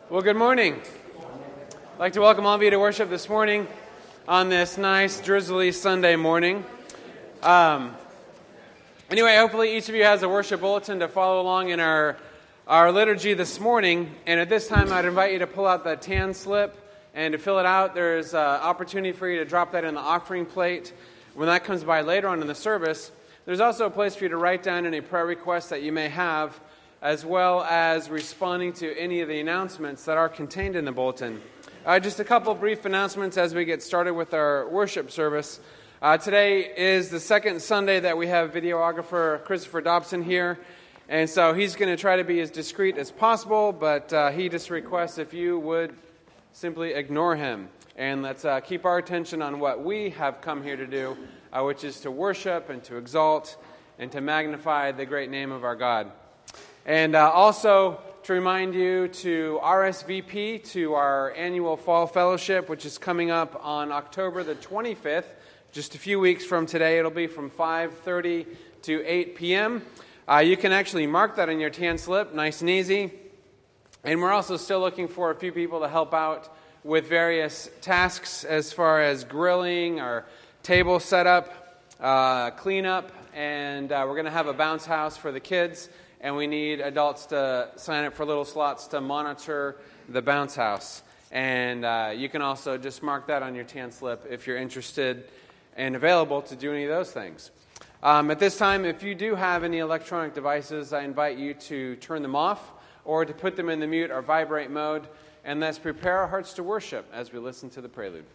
Well, good morning. I'd like to welcome all of you to worship this morning on this nice, drizzly Sunday morning. Anyway, hopefully each of you has a worship bulletin to follow along in our liturgy this morning. And at this time, I'd invite you to pull out the tan slip and to fill it out. There's an opportunity for you to drop that in the offering plate when that comes by later on in the service. There's also a place for you to write down any prayer requests that you may have, as well as responding to any of the announcements that are contained in the bulletin. Just a couple brief announcements as we get started with our worship service. Today is the second Sunday that we have videographer Christopher Dobson here, and so he's going to try to be as discreet as possible, but he just requests if you would simply ignore him. And let's keep our attention on what we have come here to do, which is to worship and to exalt and to magnify the great name of our God. And also to remind you to RSVP to our annual Fall Fellowship, which is coming up on October the 25th, just a few weeks from today. It'll be from 5:30 to 8 p.m. You can actually mark that on your tan slip, nice and easy. And we're also still looking for a few people to help out with various tasks as far as grilling or table setup, cleanup, and we're going to have a bounce house for the kids. And we need adults to sign up for little slots to monitor the bounce house. And you can also just mark that on your tan slip if you're interested and available to do any of those things. At this time, if you do have any electronic devices, I invite you to turn them off or to put them in the mute or vibrate mode. And let's prepare our hearts to worship as we listen to the prelude.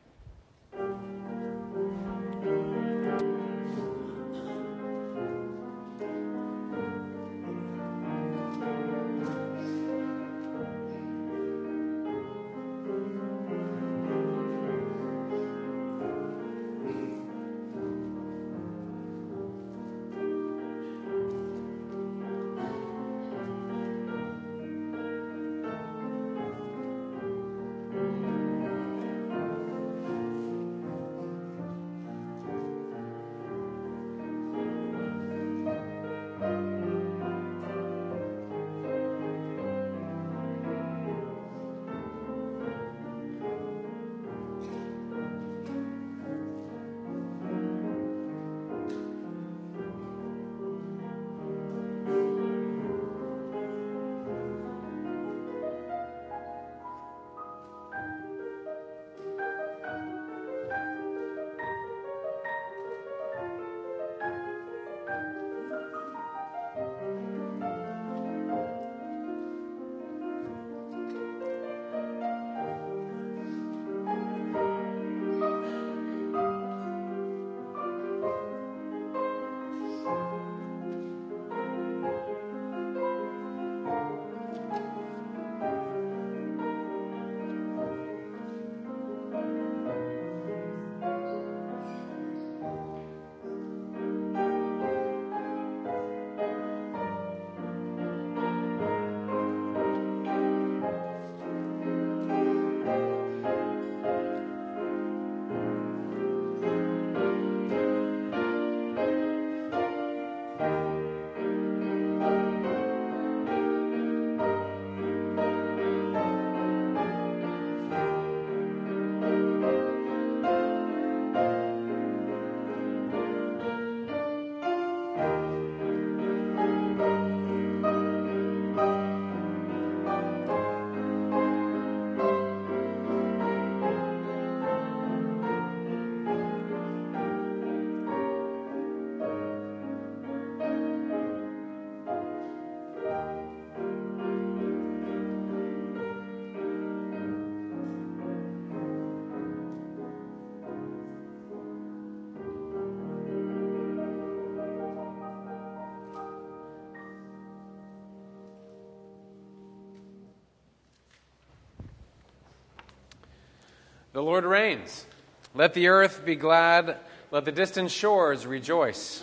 The Lord reigns. Let the earth be glad. Let the distant shores rejoice.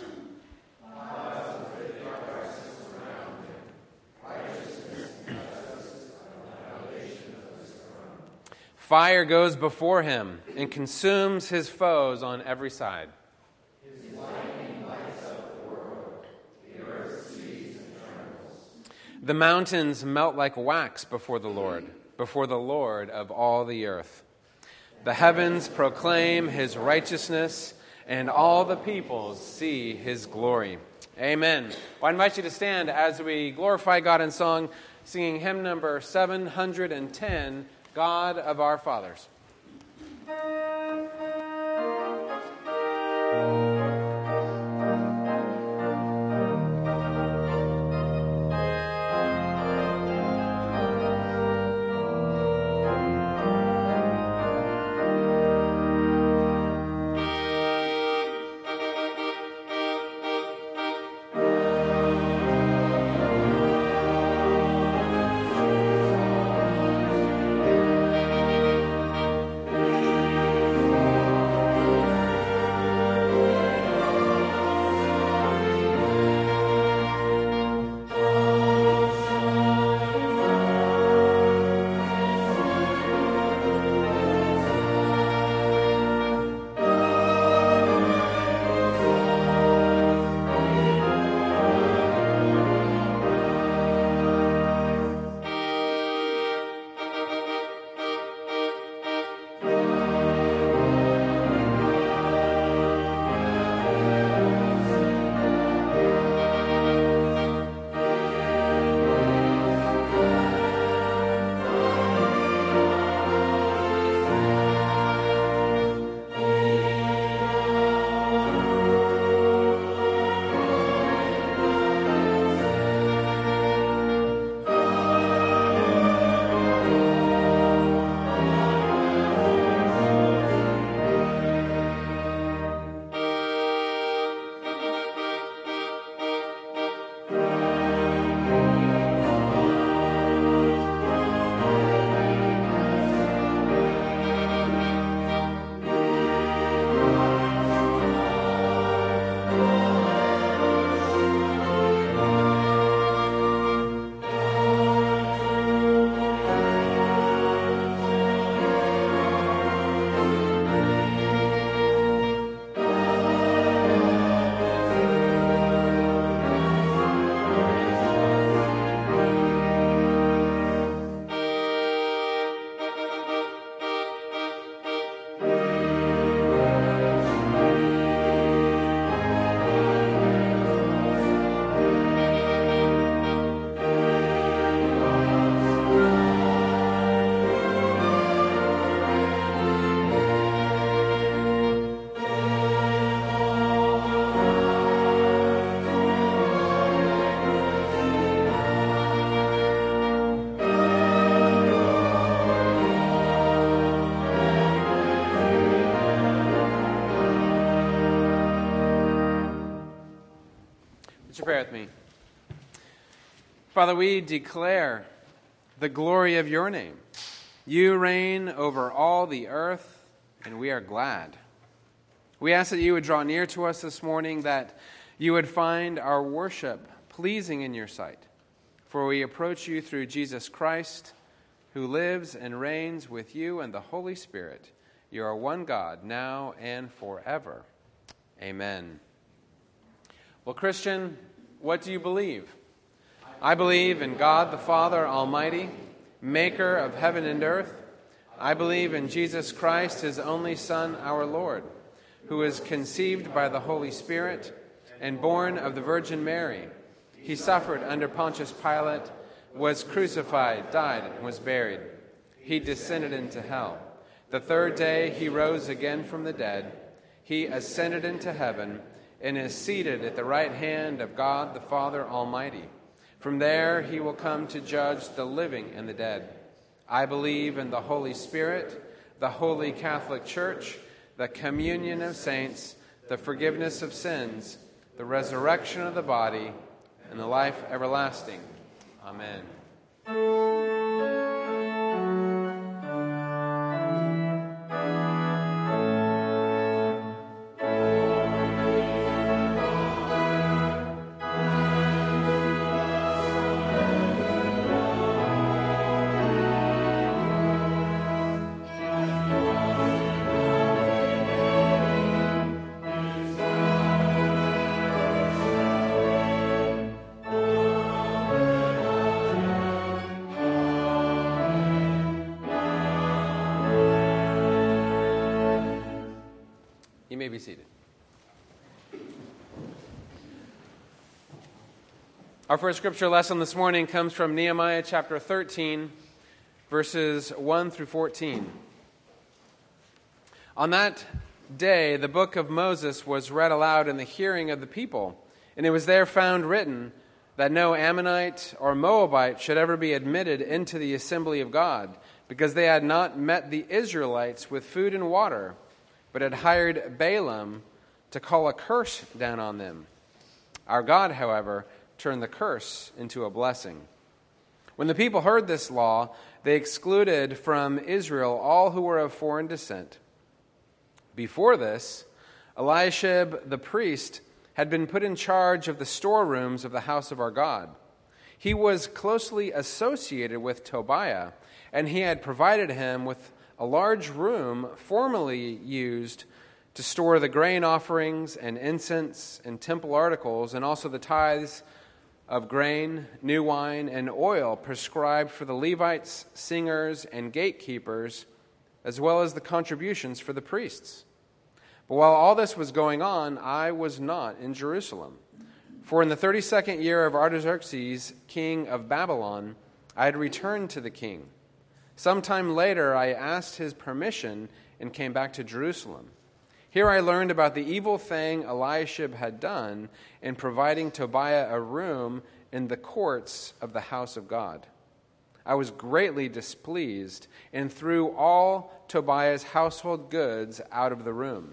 Fire goes before him and consumes his foes on every side. The mountains melt like wax before the Lord of all the earth. The heavens proclaim his righteousness, and all the peoples see his glory. Amen. Well, I invite you to stand as we glorify God in song, singing hymn number 710, God of Our Fathers. Pray with me. Father, we declare the glory of your name. You reign over all the earth, and we are glad. We ask that you would draw near to us this morning, that you would find our worship pleasing in your sight. For we approach you through Jesus Christ, who lives and reigns with you and the Holy Spirit. You are one God, now and forever. Amen. Well, Christian, what do you believe? I believe in God the Father Almighty, maker of heaven and earth. I believe in Jesus Christ, his only Son, our Lord, who was conceived by the Holy Spirit and born of the Virgin Mary. He suffered under Pontius Pilate, was crucified, died, and was buried. He descended into hell. The third day he rose again from the dead. He ascended into heaven and is seated at the right hand of God the Father Almighty. From there he will come to judge the living and the dead. I believe in the Holy Spirit, the Holy Catholic Church, the communion of saints, the forgiveness of sins, the resurrection of the body, and the life everlasting. Amen. You may be seated. Our first scripture lesson this morning comes from Nehemiah chapter 13, verses 1 through 14. On that day, the book of Moses was read aloud in the hearing of the people, and it was there found written that no Ammonite or Moabite should ever be admitted into the assembly of God, because they had not met the Israelites with food and water, but had hired Balaam to call a curse down on them. Our God, however, turned the curse into a blessing. When the people heard this law, they excluded from Israel all who were of foreign descent. Before this, Eliashib the priest had been put in charge of the storerooms of the house of our God. He was closely associated with Tobiah, and he had provided him with a large room formerly used to store the grain offerings and incense and temple articles, and also the tithes of grain, new wine, and oil prescribed for the Levites, singers, and gatekeepers, as well as the contributions for the priests. But while all this was going on, I was not in Jerusalem. For in the 32nd year of Artaxerxes, king of Babylon, I had returned to the king. Sometime later, I asked his permission and came back to Jerusalem. Here I learned about the evil thing Eliashib had done in providing Tobiah a room in the courts of the house of God. I was greatly displeased and threw all Tobiah's household goods out of the room.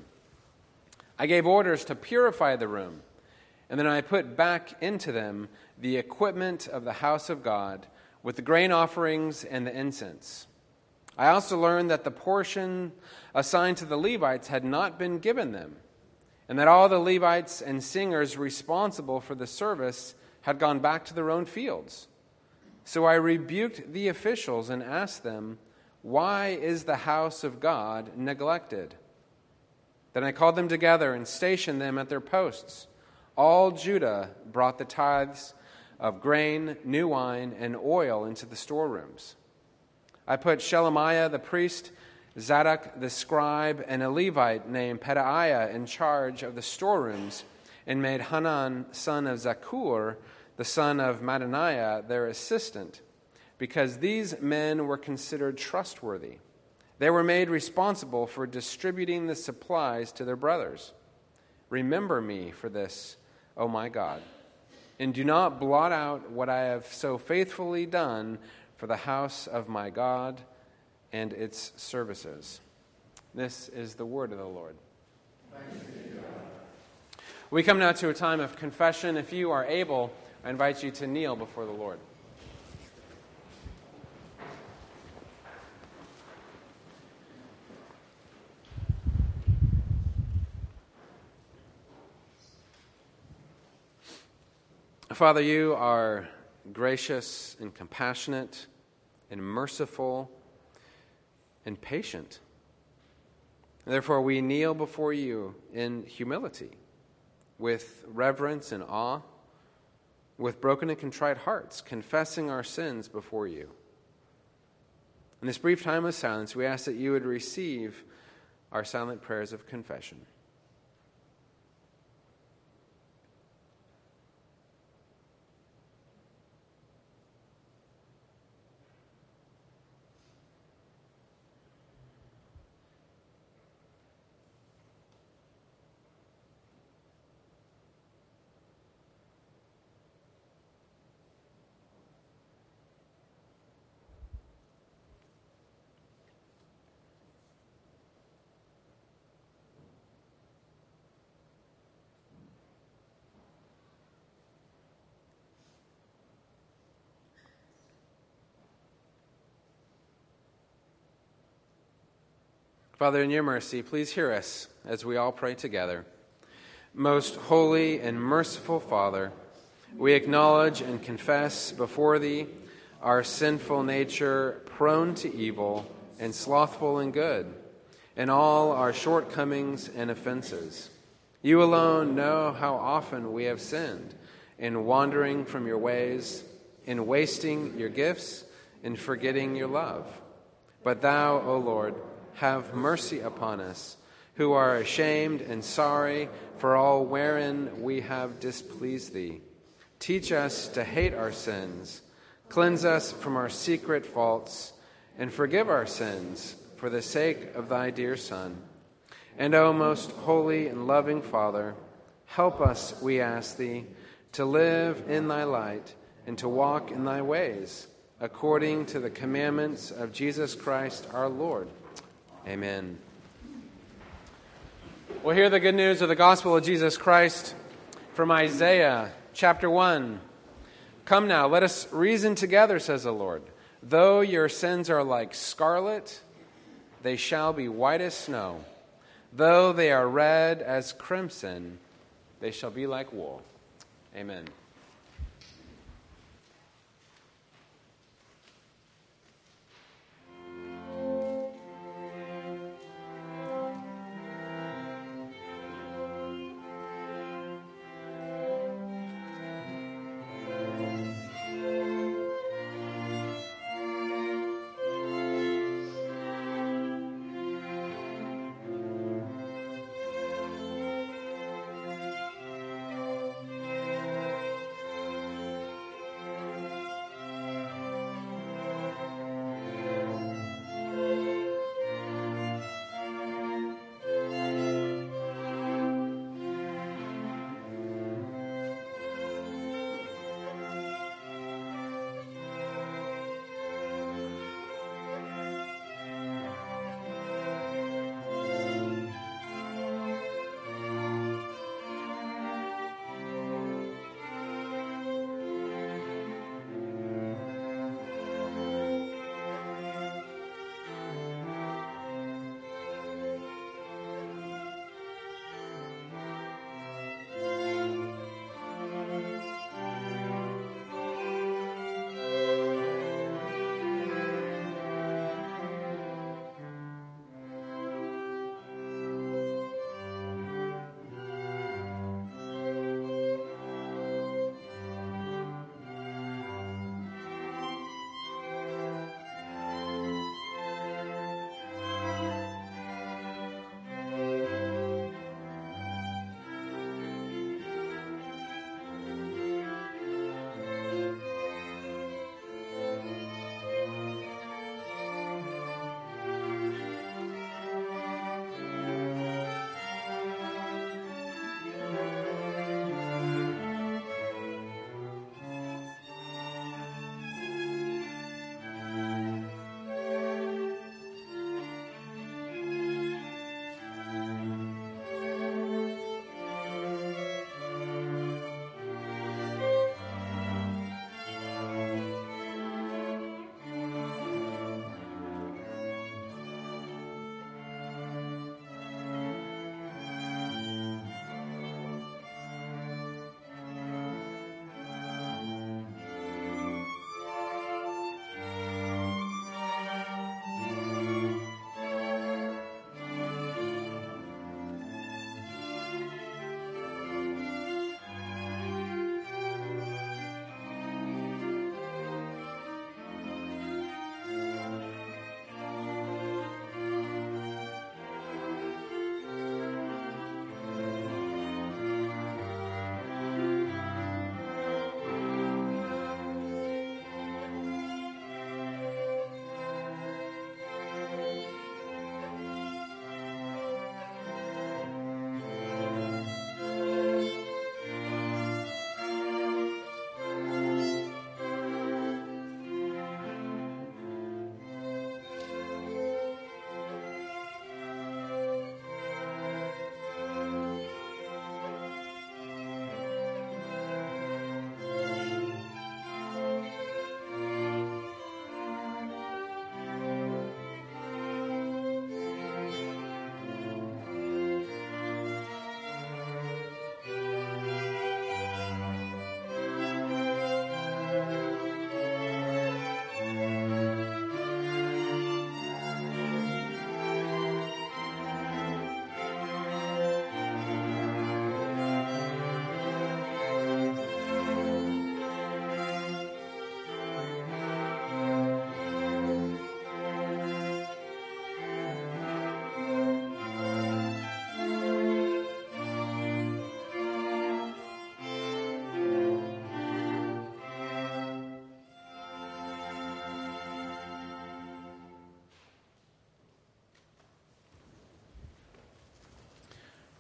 I gave orders to purify the room, and then I put back into them the equipment of the house of God, with the grain offerings and the incense. I also learned that the portion assigned to the Levites had not been given them, and that all the Levites and singers responsible for the service had gone back to their own fields. So I rebuked the officials and asked them, "Why is the house of God neglected?" Then I called them together and stationed them at their posts. All Judah brought the tithes of grain, new wine, and oil into the storerooms. I put Shelemiah the priest, Zadok the scribe, and a Levite named Pedaiah in charge of the storerooms, and made Hanan, son of Zakur, the son of Mattaniah, their assistant, because these men were considered trustworthy. They were made responsible for distributing the supplies to their brothers. Remember me for this, O my God, and do not blot out what I have so faithfully done for the house of my God and its services. This is the word of the Lord. Thanks be to God. We come now to a time of confession. If you are able, I invite you to kneel before the Lord. Father, you are gracious and compassionate and merciful and patient. Therefore, we kneel before you in humility, with reverence and awe, with broken and contrite hearts, confessing our sins before you. In this brief time of silence, we ask that you would receive our silent prayers of confession. Father, in your mercy, please hear us as we all pray together. Most holy and merciful Father, we acknowledge and confess before thee our sinful nature, prone to evil and slothful in good, and all our shortcomings and offenses. You alone know how often we have sinned in wandering from your ways, in wasting your gifts, in forgetting your love. But thou, O Lord, have mercy upon us, who are ashamed and sorry for all wherein we have displeased thee. Teach us to hate our sins, cleanse us from our secret faults, and forgive our sins for the sake of thy dear Son. And, O most holy and loving Father, help us, we ask thee, to live in thy light and to walk in thy ways, according to the commandments of Jesus Christ our Lord. Amen. We'll hear the good news of the gospel of Jesus Christ from Isaiah chapter 1. Come now, let us reason together, says the Lord. Though your sins are like scarlet, they shall be white as snow. Though they are red as crimson, they shall be like wool. Amen.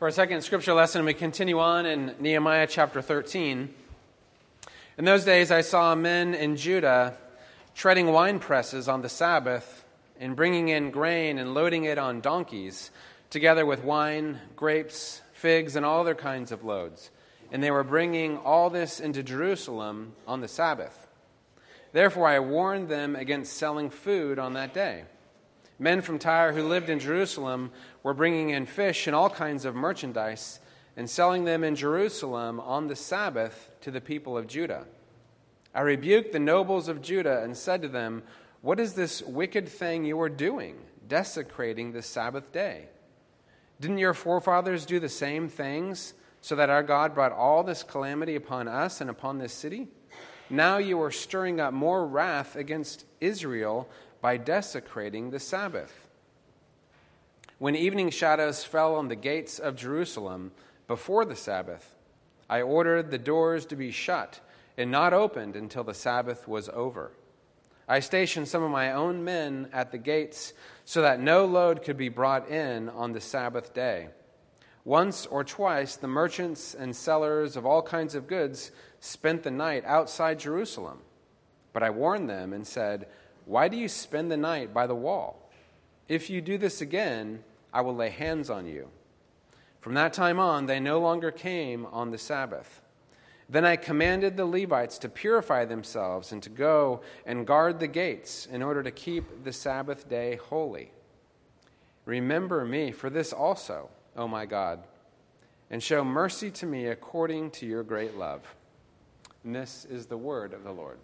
For our second scripture lesson, we continue on in Nehemiah chapter 13. In those days I saw men in Judah treading wine presses on the Sabbath and bringing in grain and loading it on donkeys, together with wine, grapes, figs, and all other kinds of loads. And they were bringing all this into Jerusalem on the Sabbath. Therefore I warned them against selling food on that day. Men from Tyre who lived in Jerusalem were bringing in fish and all kinds of merchandise and selling them in Jerusalem on the Sabbath to the people of Judah. I rebuked the nobles of Judah and said to them, "What is this wicked thing you are doing, desecrating the Sabbath day? Didn't your forefathers do the same things, so that our God brought all this calamity upon us and upon this city? Now you are stirring up more wrath against Israel by desecrating the Sabbath." When evening shadows fell on the gates of Jerusalem before the Sabbath, I ordered the doors to be shut and not opened until the Sabbath was over. I stationed some of my own men at the gates so that no load could be brought in on the Sabbath day. Once or twice the merchants and sellers of all kinds of goods spent the night outside Jerusalem. But I warned them and said, "Why do you spend the night by the wall? If you do this again, I will lay hands on you." From that time on, they no longer came on the Sabbath. Then I commanded the Levites to purify themselves and to go and guard the gates in order to keep the Sabbath day holy. Remember me for this also, O my God, and show mercy to me according to your great love. And this is the word of the Lord.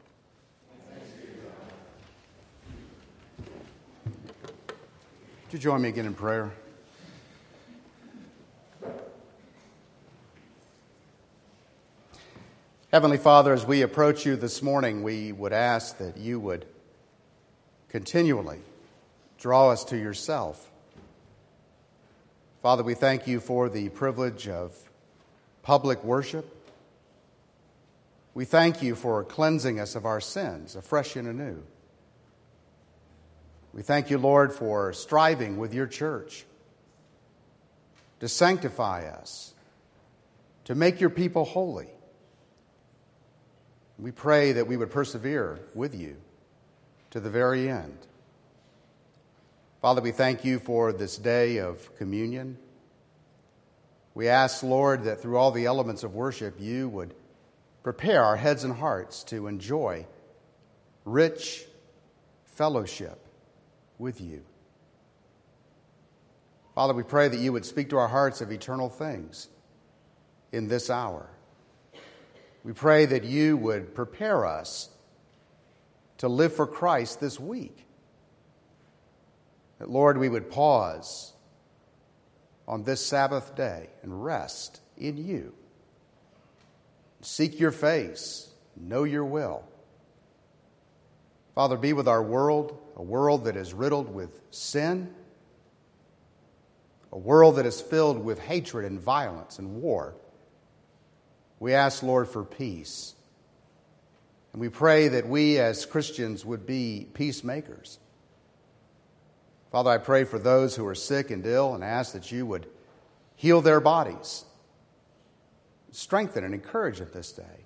Would you join me again in prayer? Heavenly Father, as we approach you this morning, we would ask that you would continually draw us to yourself. Father, we thank you for the privilege of public worship. We thank you for cleansing us of our sins afresh and anew. We thank you, Lord, for striving with your church to sanctify us, to make your people holy. We pray that we would persevere with you to the very end. Father, we thank you for this day of communion. We ask, Lord, that through all the elements of worship, you would prepare our heads and hearts to enjoy rich fellowship with you. Father, we pray that you would speak to our hearts of eternal things in this hour. We pray that you would prepare us to live for Christ this week. That, Lord, we would pause on this Sabbath day and rest in you. Seek your face, know your will. Father, be with our world, a world that is riddled with sin, a world that is filled with hatred and violence and war. We ask, Lord, for peace. And we pray that we as Christians would be peacemakers. Father, I pray for those who are sick and ill and ask that you would heal their bodies, strengthen and encourage them this day.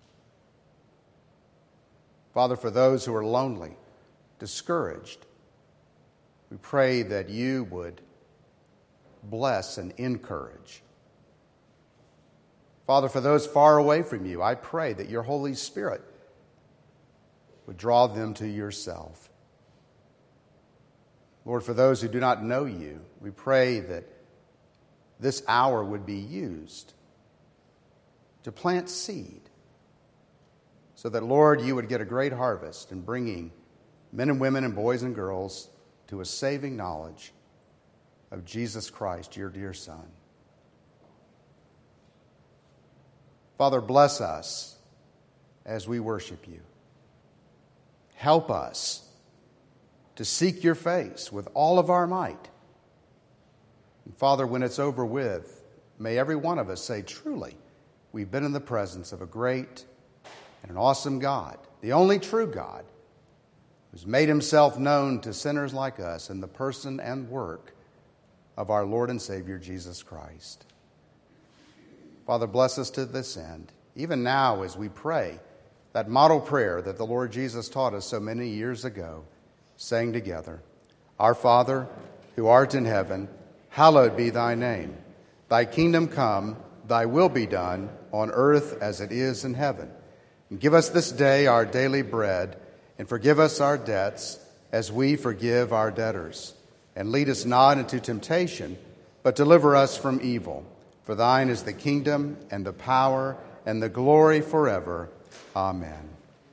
Father, for those who are lonely, discouraged, we pray that you would bless and encourage. Father, for those far away from you, I pray that your Holy Spirit would draw them to yourself. Lord, for those who do not know you, we pray that this hour would be used to plant seed so that, Lord, you would get a great harvest in bringing men and women and boys and girls to a saving knowledge of Jesus Christ, your dear Son. Father, bless us as we worship you. Help us to seek your face with all of our might. And Father, when it's over with, may every one of us say, truly, we've been in the presence of a great and an awesome God, the only true God, who's made himself known to sinners like us in the person and work of our Lord and Savior, Jesus Christ. Father, bless us to this end. Even now as we pray that model prayer that the Lord Jesus taught us so many years ago, saying together, Our Father, who art in heaven, hallowed be thy name. Thy kingdom come, thy will be done, on earth as it is in heaven. And give us this day our daily bread, and forgive us our debts as we forgive our debtors. And lead us not into temptation, but deliver us from evil. For thine is the kingdom and the power and the glory forever. Amen.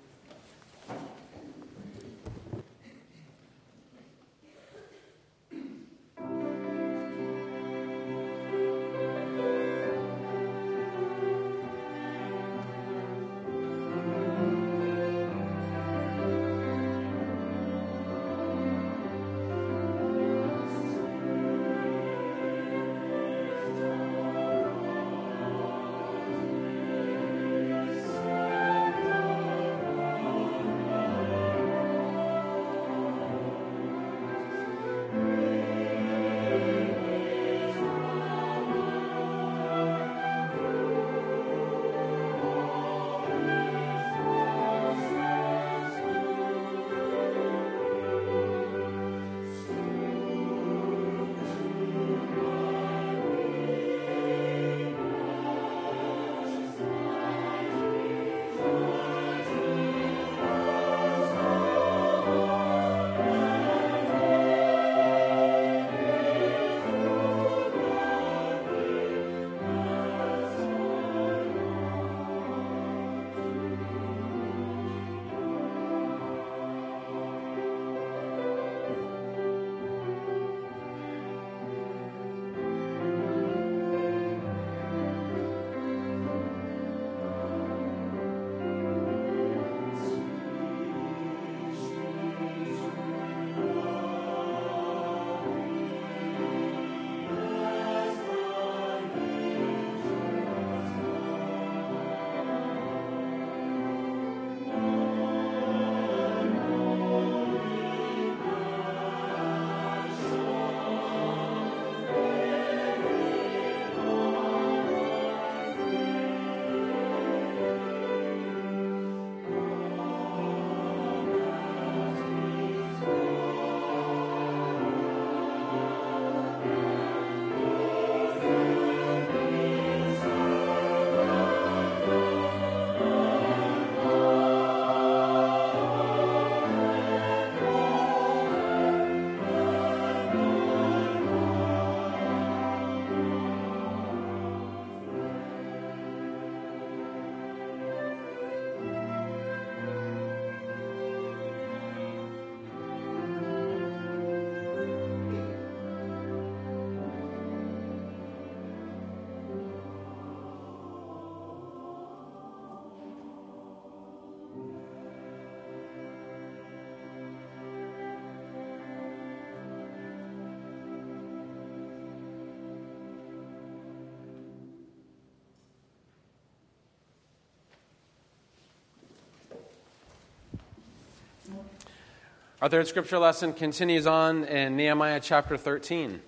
Our third scripture lesson continues on in Nehemiah chapter 13.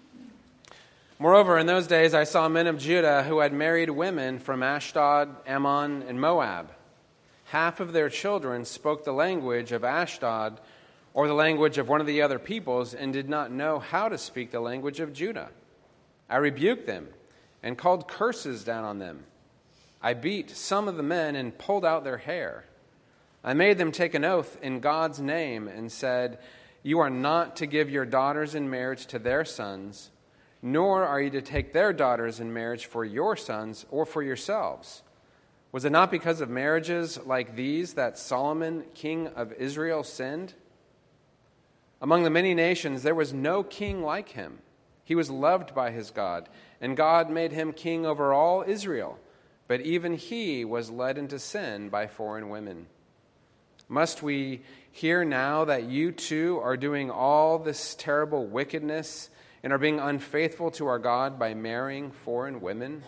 Moreover, in those days I saw men of Judah who had married women from Ashdod, Ammon, and Moab. Half of their children spoke the language of Ashdod or the language of one of the other peoples and did not know how to speak the language of Judah. I rebuked them and called curses down on them. I beat some of the men and pulled out their hair. I made them take an oath in God's name and said, You are not to give your daughters in marriage to their sons, nor are you to take their daughters in marriage for your sons or for yourselves. Was it not because of marriages like these that Solomon, king of Israel, sinned? Among the many nations there was no king like him. He was loved by his God, and God made him king over all Israel. But even he was led into sin by foreign women. Must we hear now that you too are doing all this terrible wickedness and are being unfaithful to our God by marrying foreign women?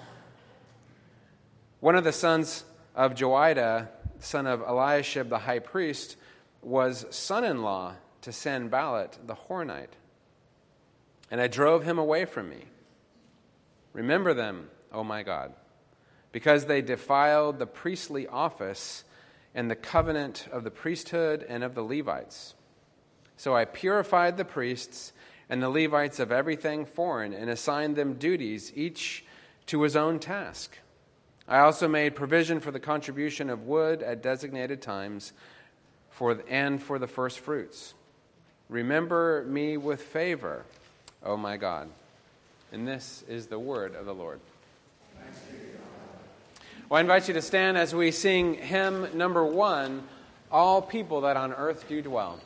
One of the sons of Joiada, son of Eliashib the high priest, was son-in-law to Sanballat the Horonite. And I drove him away from me. Remember them, O my God, because they defiled the priestly office and the covenant of the priesthood and of the Levites. So I purified the priests and the Levites of everything foreign and assigned them duties, each to his own task. I also made provision for the contribution of wood at designated times and for the first fruits. Remember me with favor, O my God. And this is the word of the Lord. Well, I invite you to stand as we sing hymn number 1, All People That on Earth Do Dwell.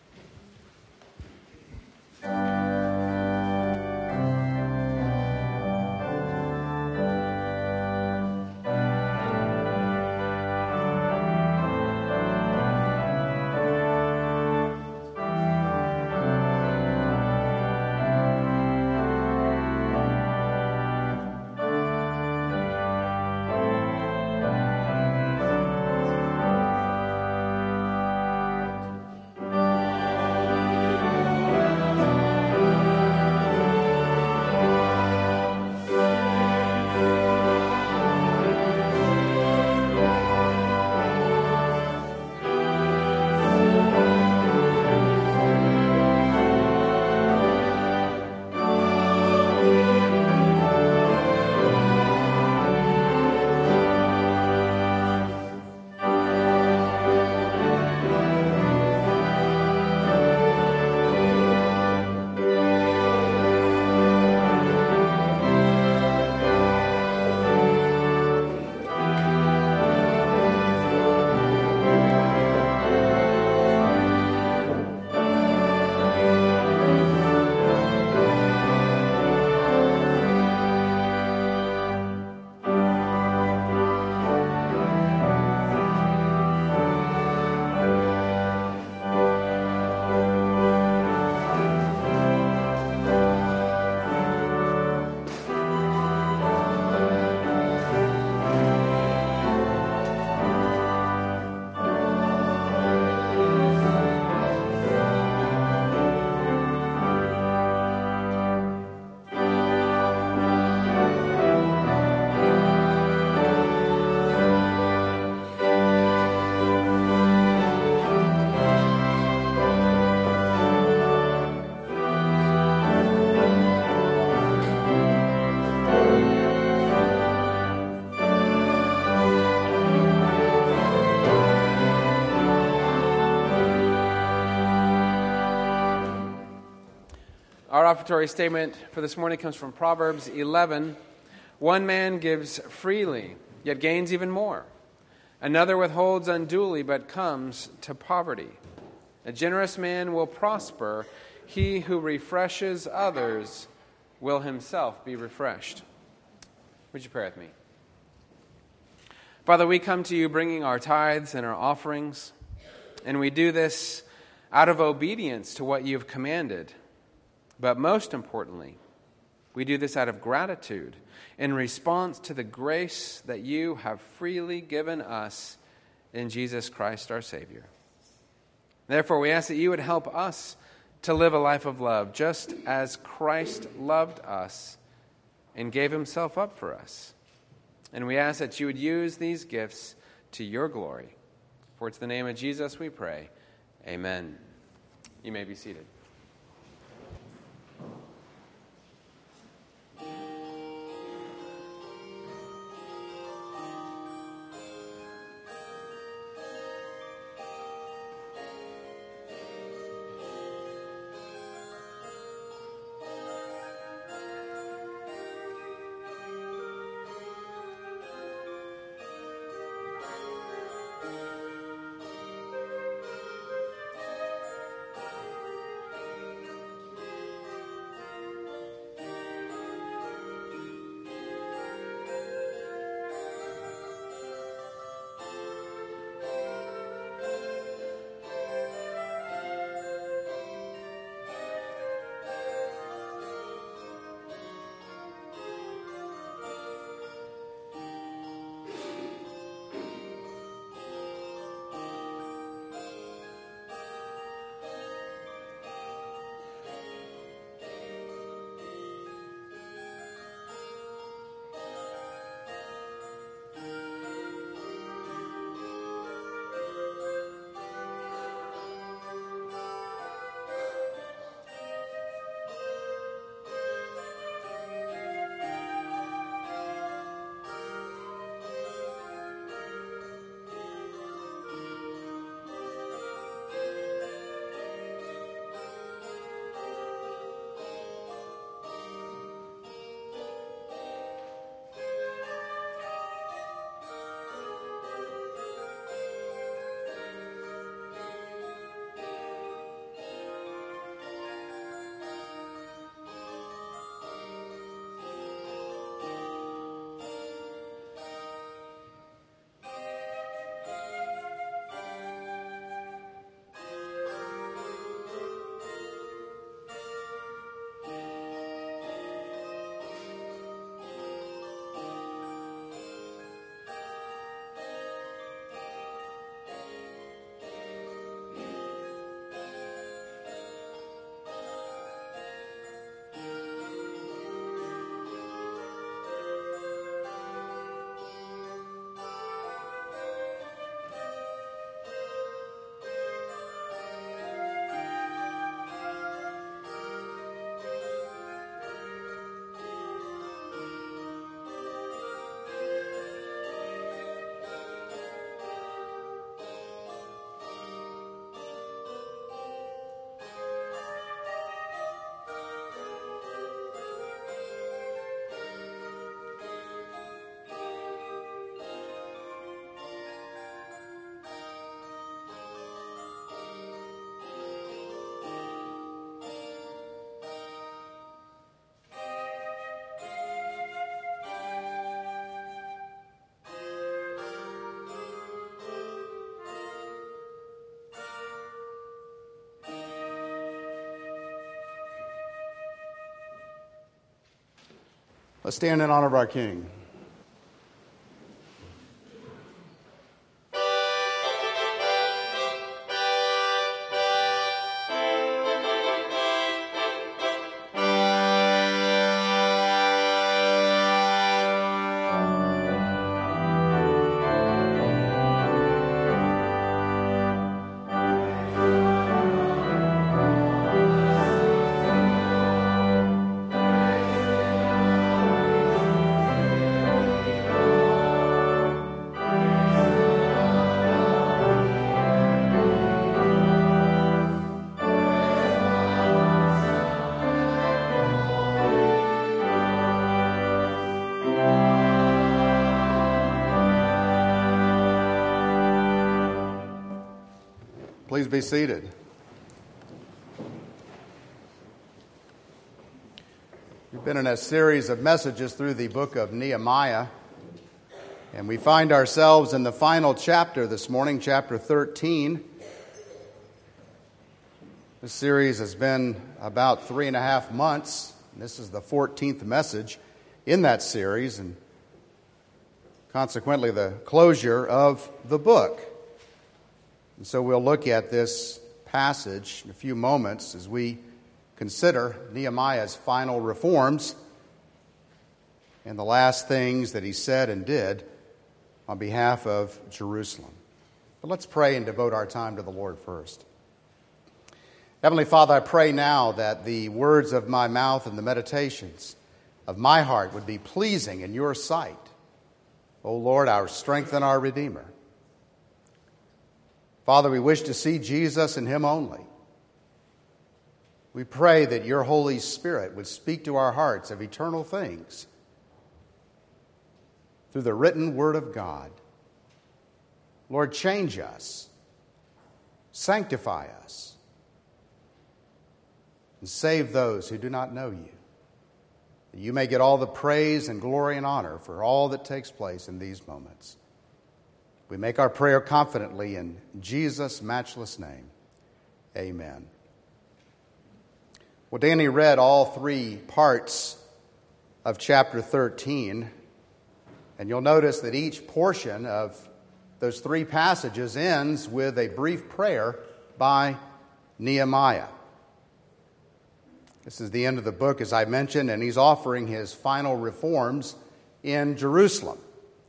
Our offertory statement for this morning comes from Proverbs 11. One man gives freely, yet gains even more. Another withholds unduly, but comes to poverty. A generous man will prosper. He who refreshes others will himself be refreshed. Would you pray with me? Father, we come to you bringing our tithes and our offerings, and we do this out of obedience to what you've commanded. But most importantly, we do this out of gratitude in response to the grace that you have freely given us in Jesus Christ our Savior. Therefore, we ask that you would help us to live a life of love, just as Christ loved us and gave himself up for us. And we ask that you would use these gifts to your glory. For it's the name of Jesus we pray. Amen. You may be seated. Let's stand in honor of our King. Please be seated. We've been in a series of messages through the book of Nehemiah, and we find ourselves in the final chapter this morning, chapter 13. This series has been about 3.5 months, and this is the 14th message in that series, and consequently the closure of the book. And so we'll look at this passage in a few moments as we consider Nehemiah's final reforms and the last things that he said and did on behalf of Jerusalem. But let's pray and devote our time to the Lord first. Heavenly Father, I pray now that the words of my mouth and the meditations of my heart would be pleasing in your sight, O Lord, our strength and our Redeemer. Father, we wish to see Jesus and Him only. We pray that your Holy Spirit would speak to our hearts of eternal things through the written Word of God. Lord, change us, sanctify us, and save those who do not know you, that you may get all the praise and glory and honor for all that takes place in these moments. We make our prayer confidently in Jesus' matchless name. Amen. Well, Danny read all 3 parts of chapter 13, and you'll notice that each portion of those 3 passages ends with a brief prayer by Nehemiah. This is the end of the book, as I mentioned, and he's offering his final reforms in Jerusalem.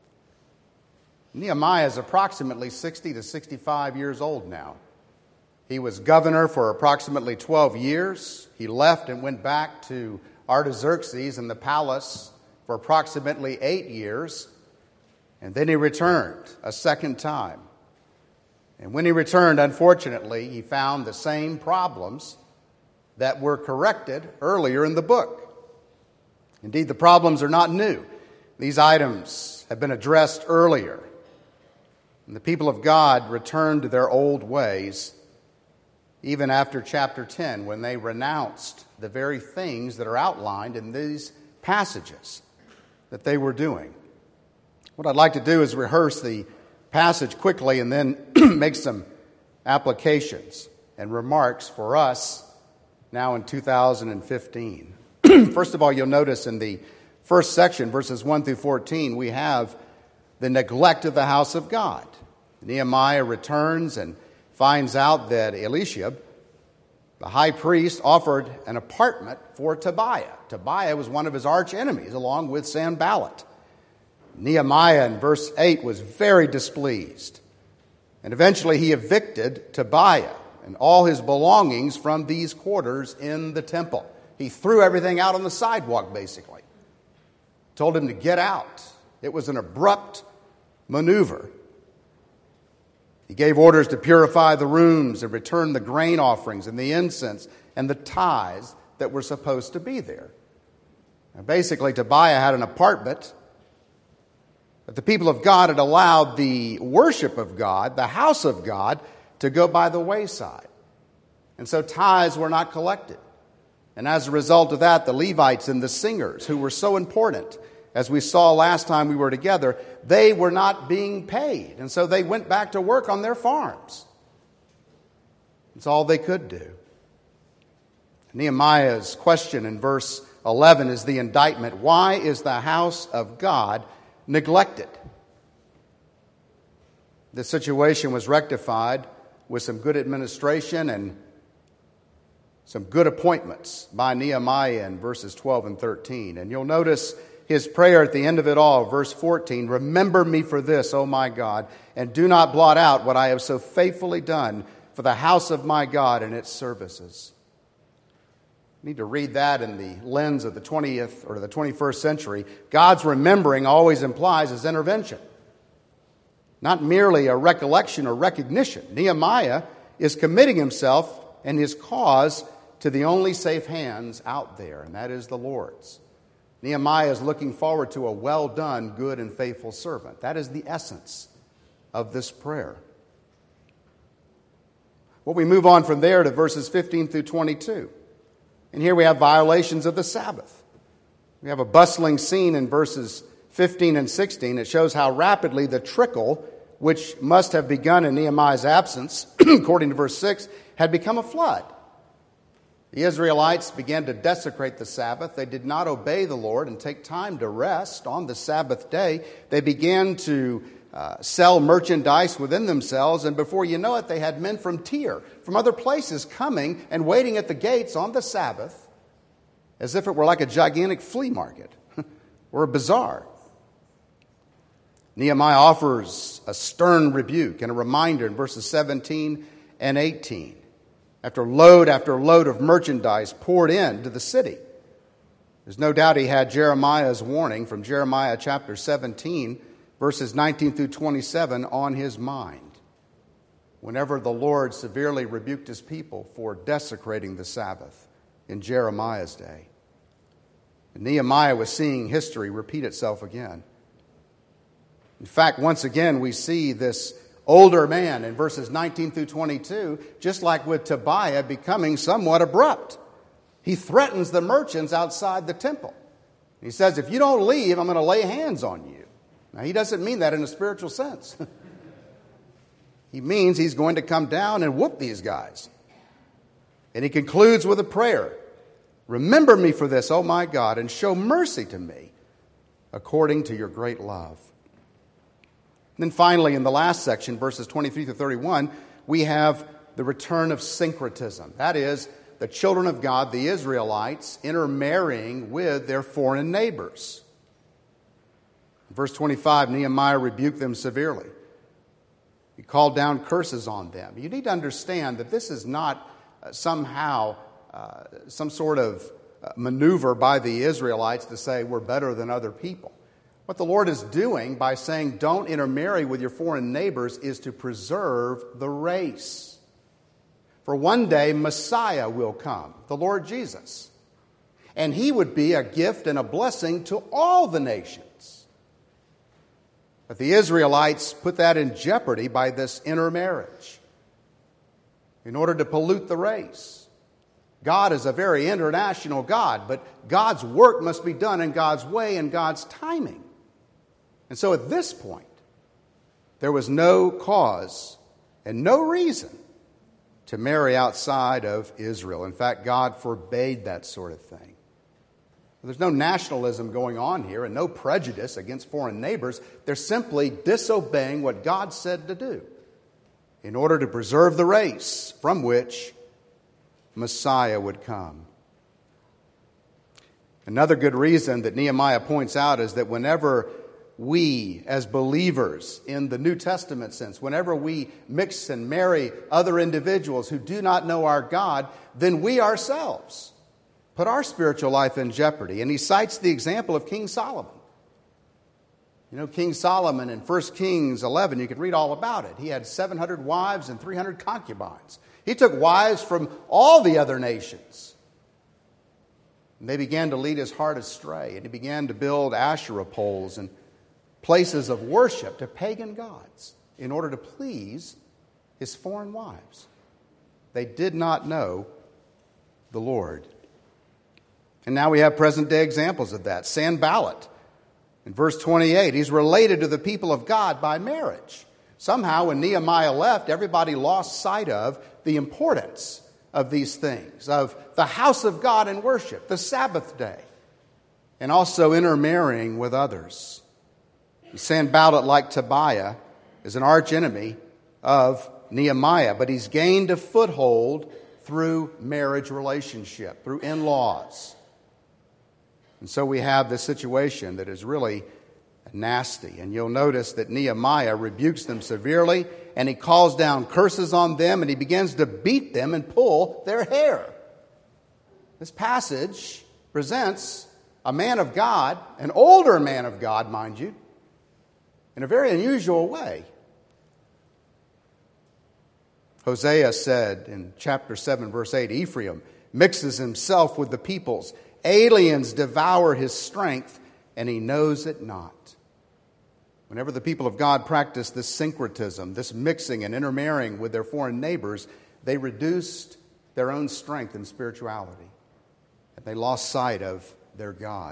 Nehemiah is approximately 60 to 65 years old now. He was governor for approximately 12 years. He left and went back to Artaxerxes in the palace for approximately 8 years. And then he returned a second time. And when he returned, unfortunately, he found the same problems that were corrected earlier in the book. Indeed, the problems are not new. These items have been addressed earlier. And the people of God returned to their old ways, even after chapter 10, when they renounced the very things that are outlined in these passages that they were doing. What I'd like to do is rehearse the passage quickly and then make some applications and remarks for us now in 2015. First of all, you'll notice in the first section, verses 1 through 14, we have the neglect of the house of God. Nehemiah returns and finds out that Eliashib, the high priest, offered an apartment for Tobiah. Tobiah was one of his arch enemies, along with Sanballat. Nehemiah, in verse 8, was very displeased. And eventually he evicted Tobiah and all his belongings from these quarters in the temple. He threw everything out on the sidewalk, basically. Told him to get out. It was an abrupt maneuver. He gave orders to purify the rooms and return the grain offerings and the incense and the tithes that were supposed to be there. Now, basically, Tobiah had an apartment, but the people of God had allowed the worship of God, the house of God, to go by the wayside. And so tithes were not collected. And as a result of that, the Levites and the singers, who were so important, as we saw last time we were together, they were not being paid. And so they went back to work on their farms. It's all they could do. Nehemiah's question in verse 11 is the indictment. Why is the house of God neglected? The situation was rectified with some good administration and some good appointments by Nehemiah in verses 12 and 13. And you'll notice his prayer at the end of it all, verse 14, remember me for this, O my God, and do not blot out what I have so faithfully done for the house of my God and its services. You need to read that in the lens of the 20th or the 21st century. God's remembering always implies his intervention, not merely a recollection or recognition. Nehemiah is committing himself and his cause to the only safe hands out there, and that is the Lord's. Nehemiah is looking forward to a well-done, good and faithful servant. That is the essence of this prayer. Well, we move on from there to verses 15 through 22. And here we have violations of the Sabbath. We have a bustling scene in verses 15 and 16. It shows how rapidly the trickle, which must have begun in Nehemiah's absence, according to verse 6, had become a flood. The Israelites began to desecrate the Sabbath. They did not obey the Lord and take time to rest on the Sabbath day. They began to sell merchandise within themselves, and before you know it, they had men from Tyre, from other places, coming and waiting at the gates on the Sabbath as if it were like a gigantic flea market or a bazaar. Nehemiah offers a stern rebuke and a reminder in verses 17 and 18. After load of merchandise poured into the city. There's no doubt he had Jeremiah's warning from Jeremiah chapter 17, verses 19 through 27 on his mind. Whenever the Lord severely rebuked his people for desecrating the Sabbath in Jeremiah's day. And Nehemiah was seeing history repeat itself again. In fact, once again, we see this older man in verses 19 through 22, just like with Tobiah, becoming somewhat abrupt. He threatens the merchants outside the temple. He says, if you don't leave, I'm going to lay hands on you. Now, he doesn't mean that in a spiritual sense. He means he's going to come down and whoop these guys. And he concludes with a prayer. Remember me for this, O my God, and show mercy to me according to your great love. Then finally, in the last section, verses 23 to 31, we have the return of syncretism. That is, the children of God, the Israelites, intermarrying with their foreign neighbors. In verse 25, Nehemiah rebuked them severely. He called down curses on them. You need to understand that this is not somehow some sort of maneuver by the Israelites to say we're better than other people. What the Lord is doing by saying don't intermarry with your foreign neighbors is to preserve the race. For one day Messiah will come, the Lord Jesus. And he would be a gift and a blessing to all the nations. But the Israelites put that in jeopardy by this intermarriage in order to pollute the race. God is a very international God, but God's work must be done in God's way and God's timing. And so at this point, there was no cause and no reason to marry outside of Israel. In fact, God forbade that sort of thing. There's no nationalism going on here and no prejudice against foreign neighbors. They're simply disobeying what God said to do in order to preserve the race from which Messiah would come. Another good reason that Nehemiah points out is that whenever we, as believers in the New Testament sense, whenever we mix and marry other individuals who do not know our God, then we ourselves put our spiritual life in jeopardy. And he cites the example of King Solomon. You know, King Solomon in 1 Kings 11, you can read all about it. He had 700 wives and 300 concubines. He took wives from all the other nations. And they began to lead his heart astray. And he began to build Asherah poles and places of worship to pagan gods in order to please his foreign wives. They did not know the Lord. And now we have present-day examples of that. Sanballat, in verse 28, he's related to the people of God by marriage. Somehow, when Nehemiah left, everybody lost sight of the importance of these things, of the house of God and worship, the Sabbath day, and also intermarrying with others. Sanballat, like Tobiah, is an archenemy of Nehemiah, but he's gained a foothold through marriage relationship, through in-laws. And so we have this situation that is really nasty. And you'll notice that Nehemiah rebukes them severely, and he calls down curses on them, and he begins to beat them and pull their hair. This passage presents a man of God, an older man of God, mind you, in a very unusual way. Hosea said in chapter 7, verse 8, Ephraim mixes himself with the peoples. Aliens devour his strength, and he knows it not. Whenever the people of God practiced this syncretism, this mixing and intermarrying with their foreign neighbors, they reduced their own strength and spirituality. And they lost sight of their God.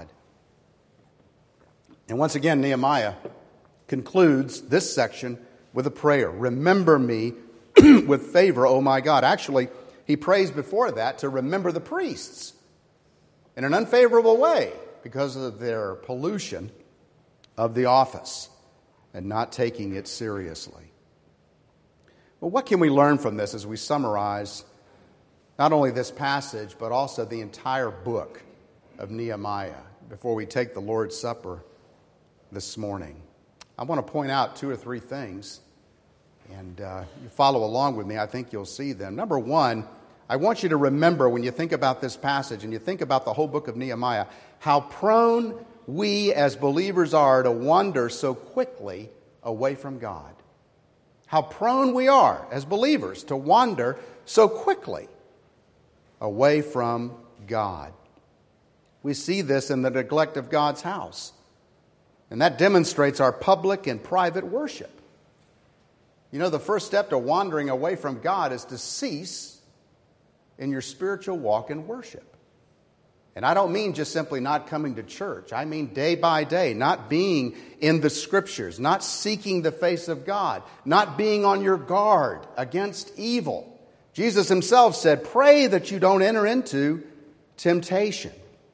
And once again, Nehemiah concludes this section with a prayer. Remember me with favor, O my God. Actually, he prays before that to remember the priests in an unfavorable way because of their pollution of the office and not taking it seriously. Well, what can we learn from this as we summarize not only this passage, but also the entire book of Nehemiah before we take the Lord's Supper this morning? I want to point out 2 or 3 things, and you follow along with me. I think you'll see them. Number one, I want you to remember when you think about this passage and you think about the whole book of Nehemiah, how prone we as believers are to wander so quickly away from God. How prone we are as believers to wander so quickly away from God. We see this in the neglect of God's house. And that demonstrates our public and private worship. You know, the first step to wandering away from God is to cease in your spiritual walk and worship. And I don't mean just simply not coming to church. I mean day by day, not being in the Scriptures, not seeking the face of God, not being on your guard against evil. Jesus himself said, pray that you don't enter into temptation.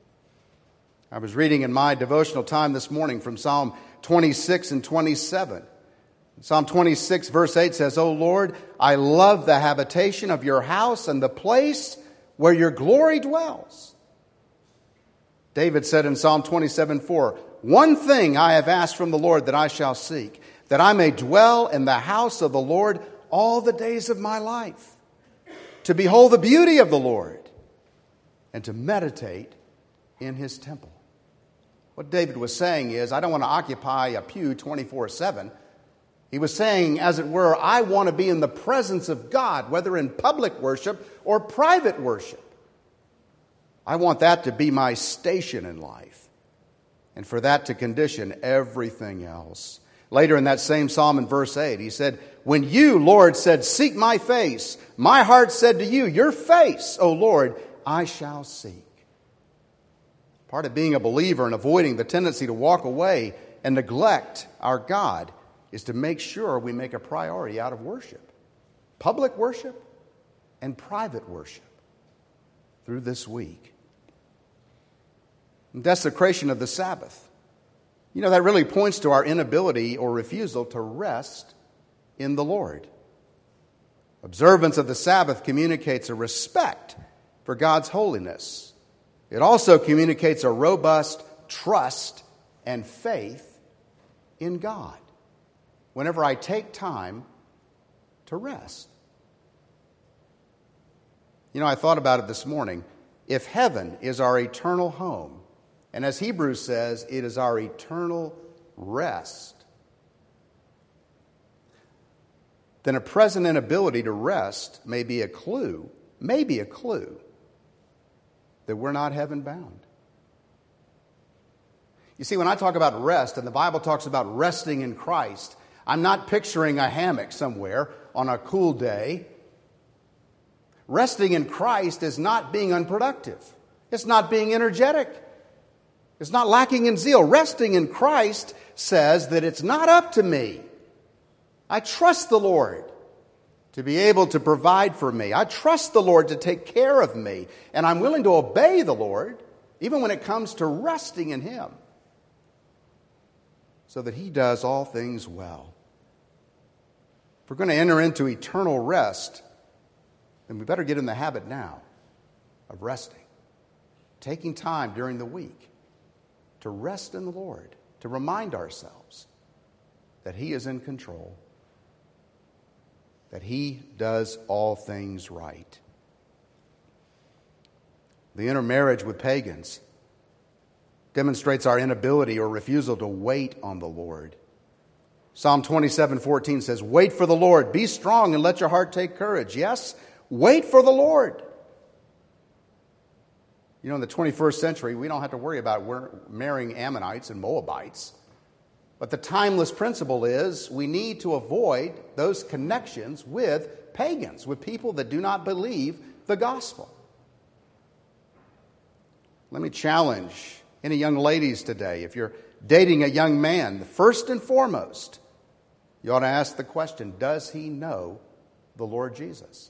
I was reading in my devotional time this morning from Psalm 26 and 27. Psalm 26 verse 8 says, O Lord, I love the habitation of your house and the place where your glory dwells. David said in Psalm 27:4, one thing I have asked from the Lord that I shall seek, that I may dwell in the house of the Lord all the days of my life, to behold the beauty of the Lord and to meditate in his temple. What David was saying is, I don't want to occupy a pew 24/7. He was saying, as it were, I want to be in the presence of God, whether in public worship or private worship. I want that to be my station in life, and for that to condition everything else. Later in that same psalm in verse 8, he said, when you, Lord, said, seek my face, my heart said to you, your face, O Lord, I shall seek. Part of being a believer and avoiding the tendency to walk away and neglect our God is to make sure we make a priority out of worship. Public worship and private worship through this week. And desecration of the Sabbath. You know, that really points to our inability or refusal to rest in the Lord. Observance of the Sabbath communicates a respect for God's holiness. It also communicates a robust trust and faith in God whenever I take time to rest. You know, I thought about it this morning. If heaven is our eternal home, and as Hebrews says, it is our eternal rest, then a present inability to rest may be a clue that we're not heaven-bound. You see, when I talk about rest, and the Bible talks about resting in Christ, I'm not picturing a hammock somewhere on a cool day. Resting in Christ is not being unproductive. It's not being energetic. It's not lacking in zeal. Resting in Christ says that it's not up to me. I trust the Lord to be able to provide for me. I trust the Lord to take care of me. And I'm willing to obey the Lord even when it comes to resting in Him, so that He does all things well. If we're going to enter into eternal rest, then we better get in the habit now of resting, taking time during the week to rest in the Lord, to remind ourselves that He is in control, that He does all things right. The intermarriage with pagans demonstrates our inability or refusal to wait on the Lord. Psalm 27:14 says, "Wait for the Lord, be strong and let your heart take courage." Yes, wait for the Lord. You know, in the 21st century, we don't have to worry about marrying Ammonites and Moabites. But the timeless principle is we need to avoid those connections with pagans, with people that do not believe the gospel. Let me challenge any young ladies today. If you're dating a young man, first and foremost, you ought to ask the question, does he know the Lord Jesus?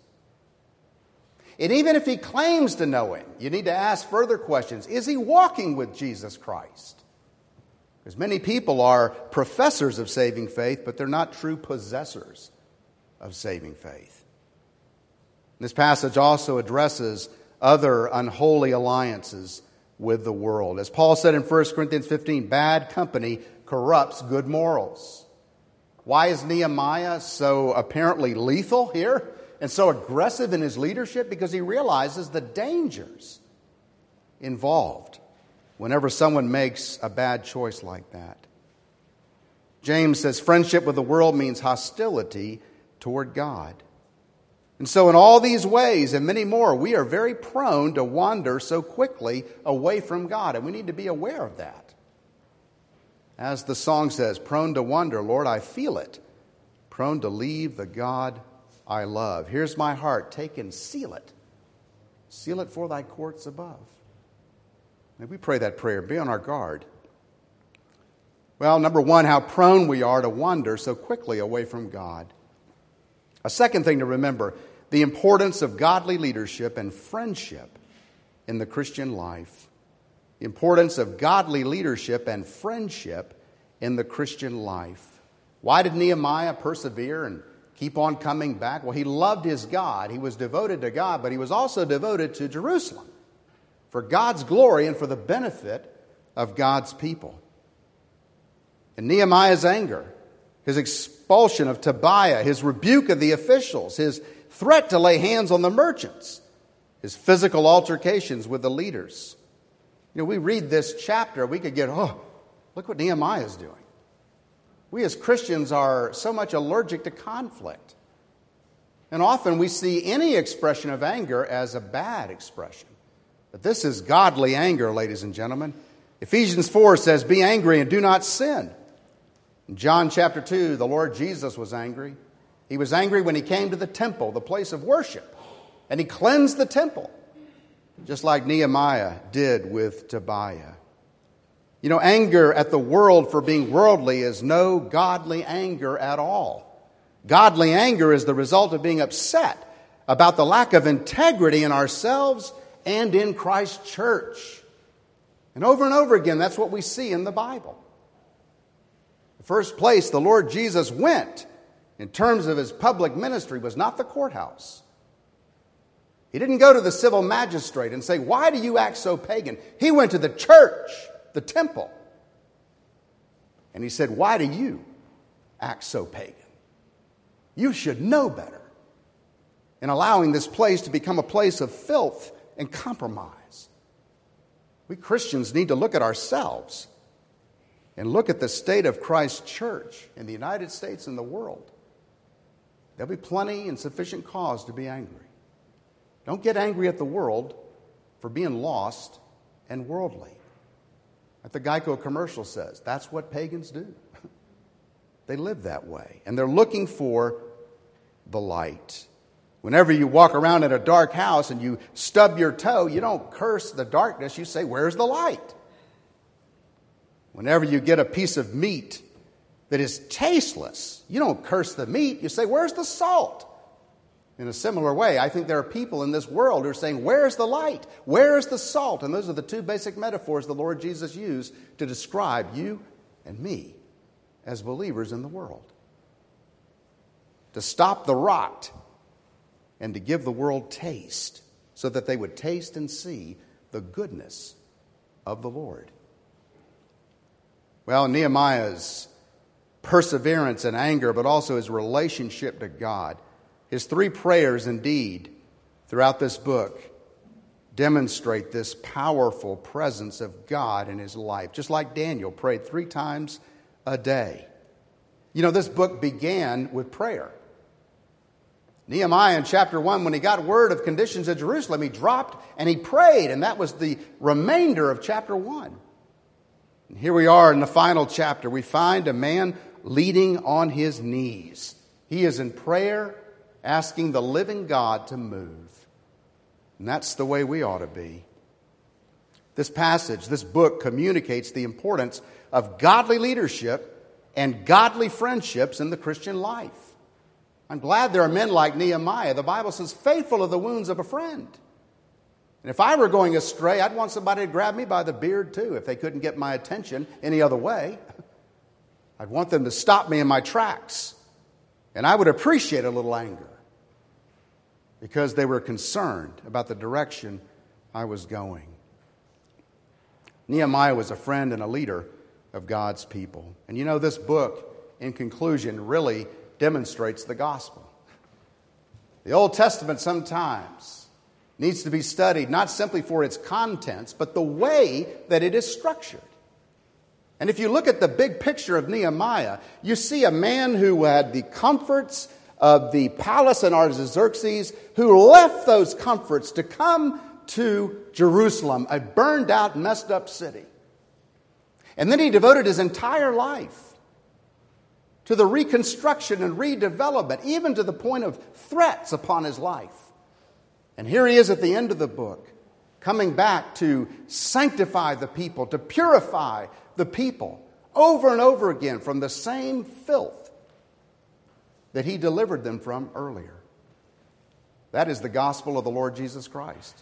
And even if he claims to know Him, you need to ask further questions. Is he walking with Jesus Christ? Because many people are professors of saving faith, but they're not true possessors of saving faith. This passage also addresses other unholy alliances with the world. As Paul said in 1 Corinthians 15, bad company corrupts good morals. Why is Nehemiah so apparently lethal here and so aggressive in his leadership? Because he realizes the dangers involved whenever someone makes a bad choice like that. James says friendship with the world means hostility toward God. And so in all these ways and many more, we are very prone to wander so quickly away from God. And we need to be aware of that. As the song says, prone to wander, Lord, I feel it. Prone to leave the God I love. Here's my heart, take and seal it. Seal it for thy courts above. May we pray that prayer. Be on our guard. Well, number one, how prone we are to wander so quickly away from God. A second thing to remember, the importance of godly leadership and friendship in the Christian life. The importance of godly leadership and friendship in the Christian life. Why did Nehemiah persevere and keep on coming back? Well, he loved his God. He was devoted to God, but he was also devoted to Jerusalem for God's glory and for the benefit of God's people. And Nehemiah's anger, his expulsion of Tobiah, his rebuke of the officials, his threat to lay hands on the merchants, his physical altercations with the leaders. You know, we read this chapter, we could get, oh, look what Nehemiah is doing. We as Christians are so much allergic to conflict. And often we see any expression of anger as a bad expression. But this is godly anger, ladies and gentlemen. Ephesians 4 says, be angry and do not sin. In John chapter 2, the Lord Jesus was angry. He was angry when he came to the temple, the place of worship, and he cleansed the temple, just like Nehemiah did with Tobiah. You know, anger at the world for being worldly is no godly anger at all. Godly anger is the result of being upset about the lack of integrity in ourselves and in Christ's church. And over again, that's what we see in the Bible. The first place the Lord Jesus went in terms of his public ministry was not the courthouse. He didn't go to the civil magistrate and say, why do you act so pagan? He went to the church, the temple. And he said, why do you act so pagan? You should know better. In allowing this place to become a place of filth and compromise. We Christians need to look at ourselves and look at the state of Christ's church in the United States and the world. There'll be plenty and sufficient cause to be angry. Don't get angry at the world for being lost and worldly. Like the Geico commercial says, that's what pagans do. They live that way. And they're looking for the light. Whenever you walk around in a dark house and you stub your toe, you don't curse the darkness. You say, where's the light? Whenever you get a piece of meat that is tasteless, you don't curse the meat. You say, where's the salt? In a similar way, I think there are people in this world who are saying, where's the light? Where is the salt? And those are the two basic metaphors the Lord Jesus used to describe you and me as believers in the world. To stop the rot and to give the world taste so that they would taste and see the goodness of the Lord. Well, Nehemiah's perseverance and anger, but also his relationship to God, his three prayers indeed throughout this book demonstrate this powerful presence of God in his life. Just like Daniel prayed 3 times a day. You know, this book began with prayer. Nehemiah in chapter 1, when he got word of conditions at Jerusalem, he dropped and he prayed, and that was the remainder of chapter 1. And here we are in the final chapter. We find a man leading on his knees. He is in prayer, asking the living God to move. And that's the way we ought to be. This passage, this book communicates the importance of godly leadership and godly friendships in the Christian life. I'm glad there are men like Nehemiah. The Bible says, faithful are the wounds of a friend. And if I were going astray, I'd want somebody to grab me by the beard too, if they couldn't get my attention any other way. I'd want them to stop me in my tracks. And I would appreciate a little anger because they were concerned about the direction I was going. Nehemiah was a friend and a leader of God's people. And you know, this book, in conclusion, really demonstrates the gospel. The Old Testament sometimes needs to be studied not simply for its contents, but the way that it is structured. And if you look at the big picture of Nehemiah, you see a man who had the comforts of the palace in Artaxerxes, who left those comforts to come to Jerusalem, a burned out, messed up city. And then he devoted his entire life to the reconstruction and redevelopment, even to the point of threats upon his life. And here he is at the end of the book, coming back to sanctify the people, to purify the people over and over again from the same filth that he delivered them from earlier. That is the gospel of the Lord Jesus Christ.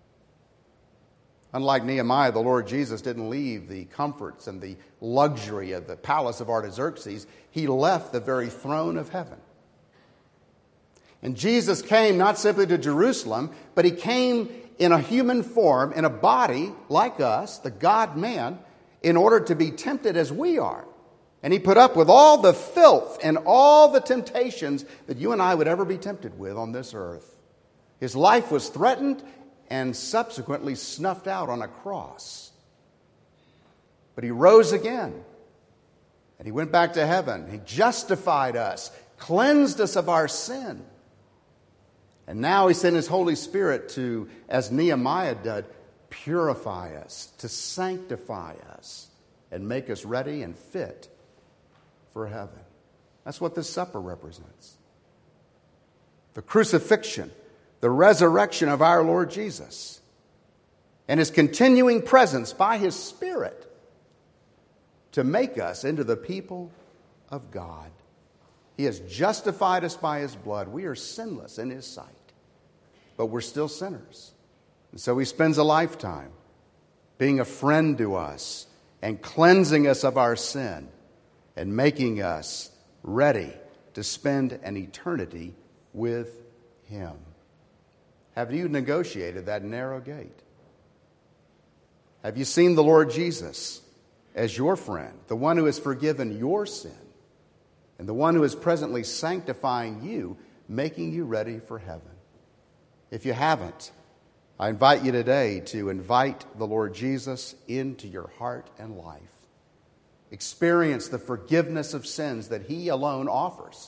Unlike Nehemiah, the Lord Jesus didn't leave the comforts and the luxury of the palace of Artaxerxes. He left the very throne of heaven. And Jesus came not simply to Jerusalem, but he came in a human form, in a body like us, the God-man, in order to be tempted as we are. And he put up with all the filth and all the temptations that you and I would ever be tempted with on this earth. His life was threatened and subsequently snuffed out on a cross. But he rose again, and he went back to heaven. He justified us, cleansed us of our sin. And now he sent his Holy Spirit to, as Nehemiah did, purify us, to sanctify us, and make us ready and fit for heaven. That's what this supper represents. The crucifixion, the resurrection of our Lord Jesus, and his continuing presence by his Spirit to make us into the people of God. He has justified us by his blood. We are sinless in his sight, but we're still sinners. And so he spends a lifetime being a friend to us and cleansing us of our sin and making us ready to spend an eternity with him. Have you negotiated that narrow gate? Have you seen the Lord Jesus as your friend, the one who has forgiven your sin, and the one who is presently sanctifying you, making you ready for heaven? If you haven't, I invite you today to invite the Lord Jesus into your heart and life. Experience the forgiveness of sins that he alone offers.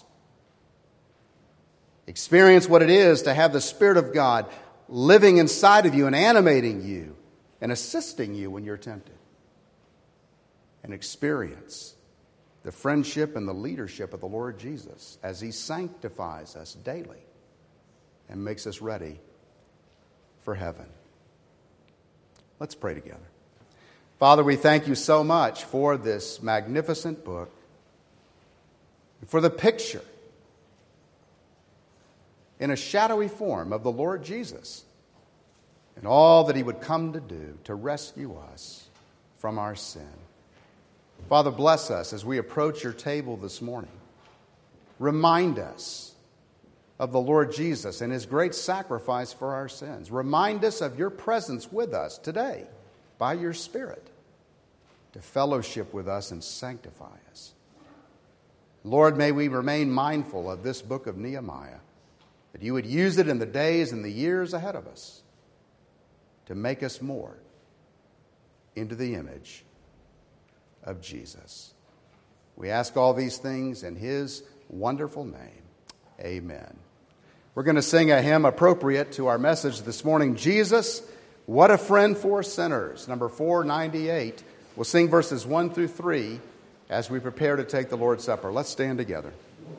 Experience what it is to have the Spirit of God living inside of you and animating you and assisting you when you're tempted. And experience the friendship and the leadership of the Lord Jesus as he sanctifies us daily and makes us ready for heaven. Let's pray together. Father, we thank you so much for this magnificent book, for the picture in a shadowy form of the Lord Jesus and all that he would come to do to rescue us from our sin. Father, bless us as we approach your table this morning. Remind us of the Lord Jesus and his great sacrifice for our sins. Remind us of your presence with us today by your Spirit to fellowship with us and sanctify us. Lord, may we remain mindful of this book of Nehemiah, that you would use it in the days and the years ahead of us to make us more into the image of Jesus. We ask all these things in his wonderful name. Amen. We're going to sing a hymn appropriate to our message this morning, Jesus, What a Friend for Sinners, number 498. We'll sing verses 1 through 3 as we prepare to take the Lord's Supper. Let's stand together.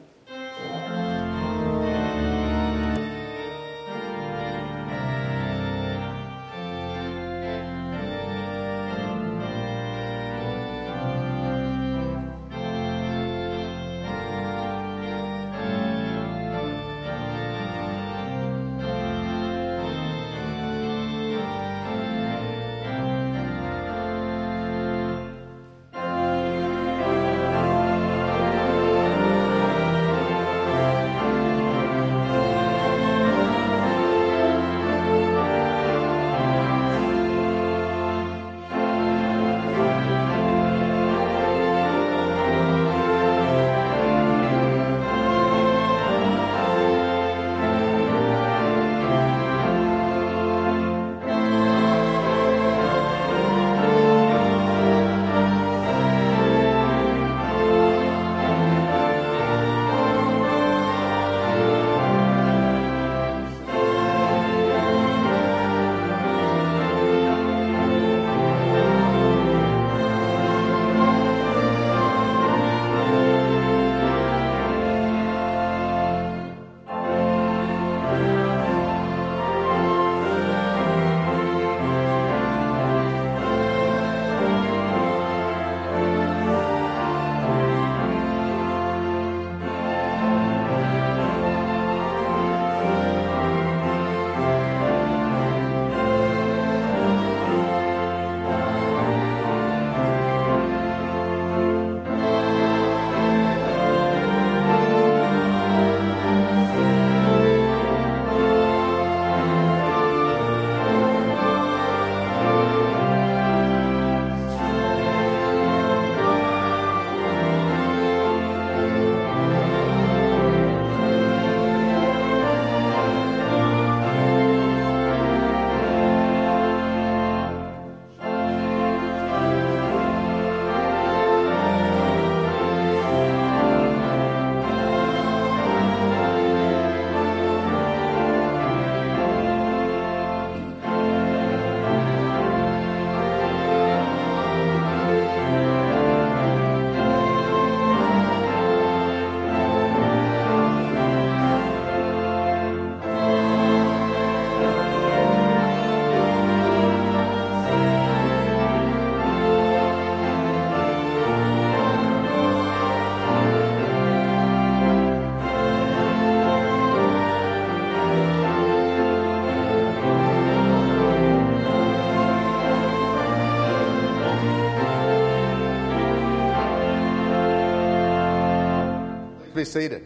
Be seated.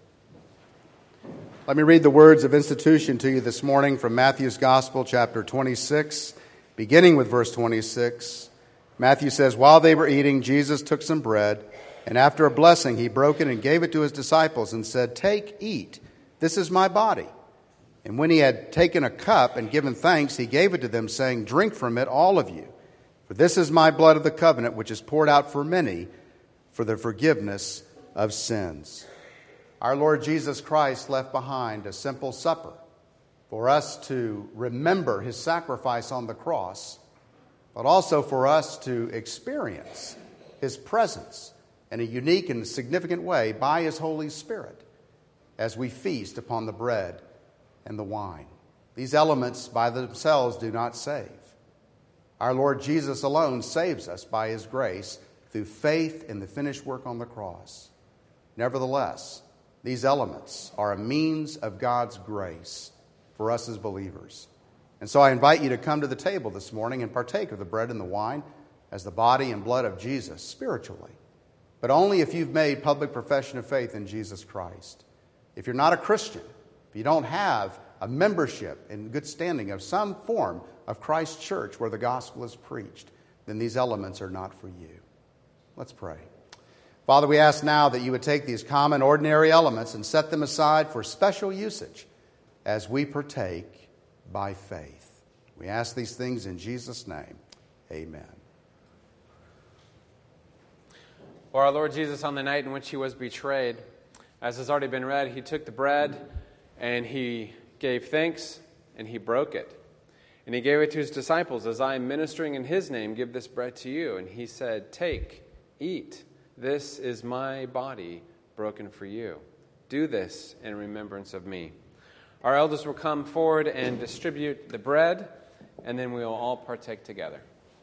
Let me read the words of institution to you this morning from Matthew's Gospel, chapter 26, beginning with verse 26. Matthew says, "While they were eating, Jesus took some bread, and after a blessing, he broke it and gave it to his disciples and said, 'Take, eat, this is my body.' And when he had taken a cup and given thanks, he gave it to them, saying, 'Drink from it, all of you, for this is my blood of the covenant, which is poured out for many for the forgiveness of sins.'" Our Lord Jesus Christ left behind a simple supper for us to remember his sacrifice on the cross, but also for us to experience his presence in a unique and significant way by his Holy Spirit as we feast upon the bread and the wine. These elements by themselves do not save. Our Lord Jesus alone saves us by his grace through faith in the finished work on the cross. Nevertheless, These elements are a means of God's grace for us as believers. And so I invite you to come to the table this morning and partake of the bread and the wine as the body and blood of Jesus spiritually, but only if you've made public profession of faith in Jesus Christ. If you're not a Christian, if you don't have a membership in good standing of some form of Christ's church where the gospel is preached, then these elements are not for you. Let's pray. Father, we ask now that you would take these common, ordinary elements and set them aside for special usage as we partake by faith. We ask these things in Jesus' name. Amen. For our Lord Jesus, on the night in which he was betrayed, as has already been read, he took the bread and he gave thanks and he broke it. And he gave it to his disciples. As I am ministering in his name, give this bread to you. And he said, take, eat. This is my body broken for you. Do this in remembrance of me. Our elders will come forward and distribute the bread, and then we will all partake together.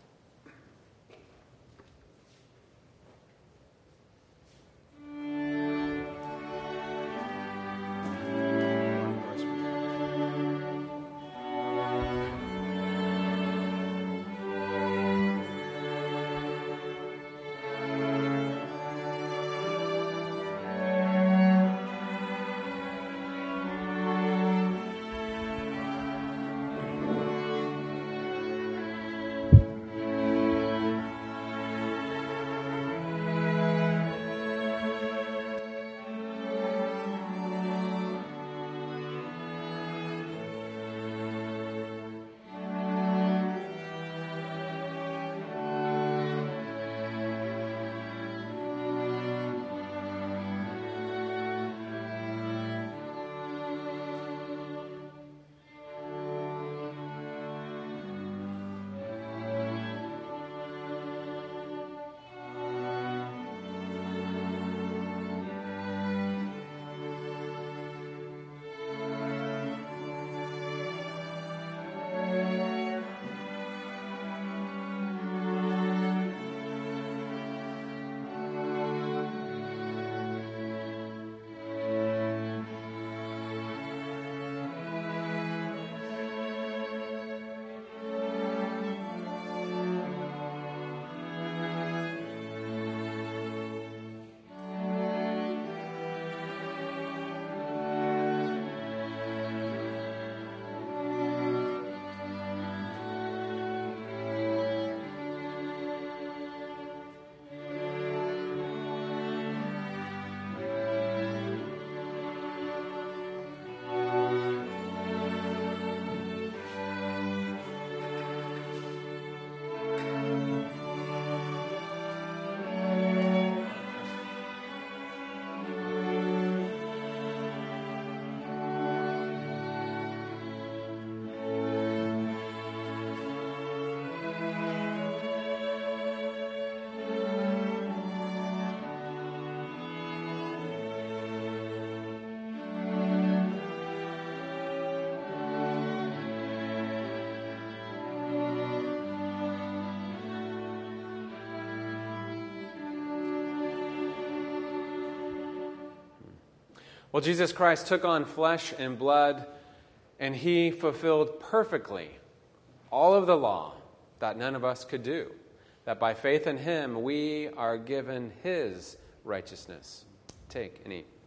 Well, Jesus Christ took on flesh and blood, and he fulfilled perfectly all of the law that none of us could do, that by faith in him we are given his righteousness. Take and eat.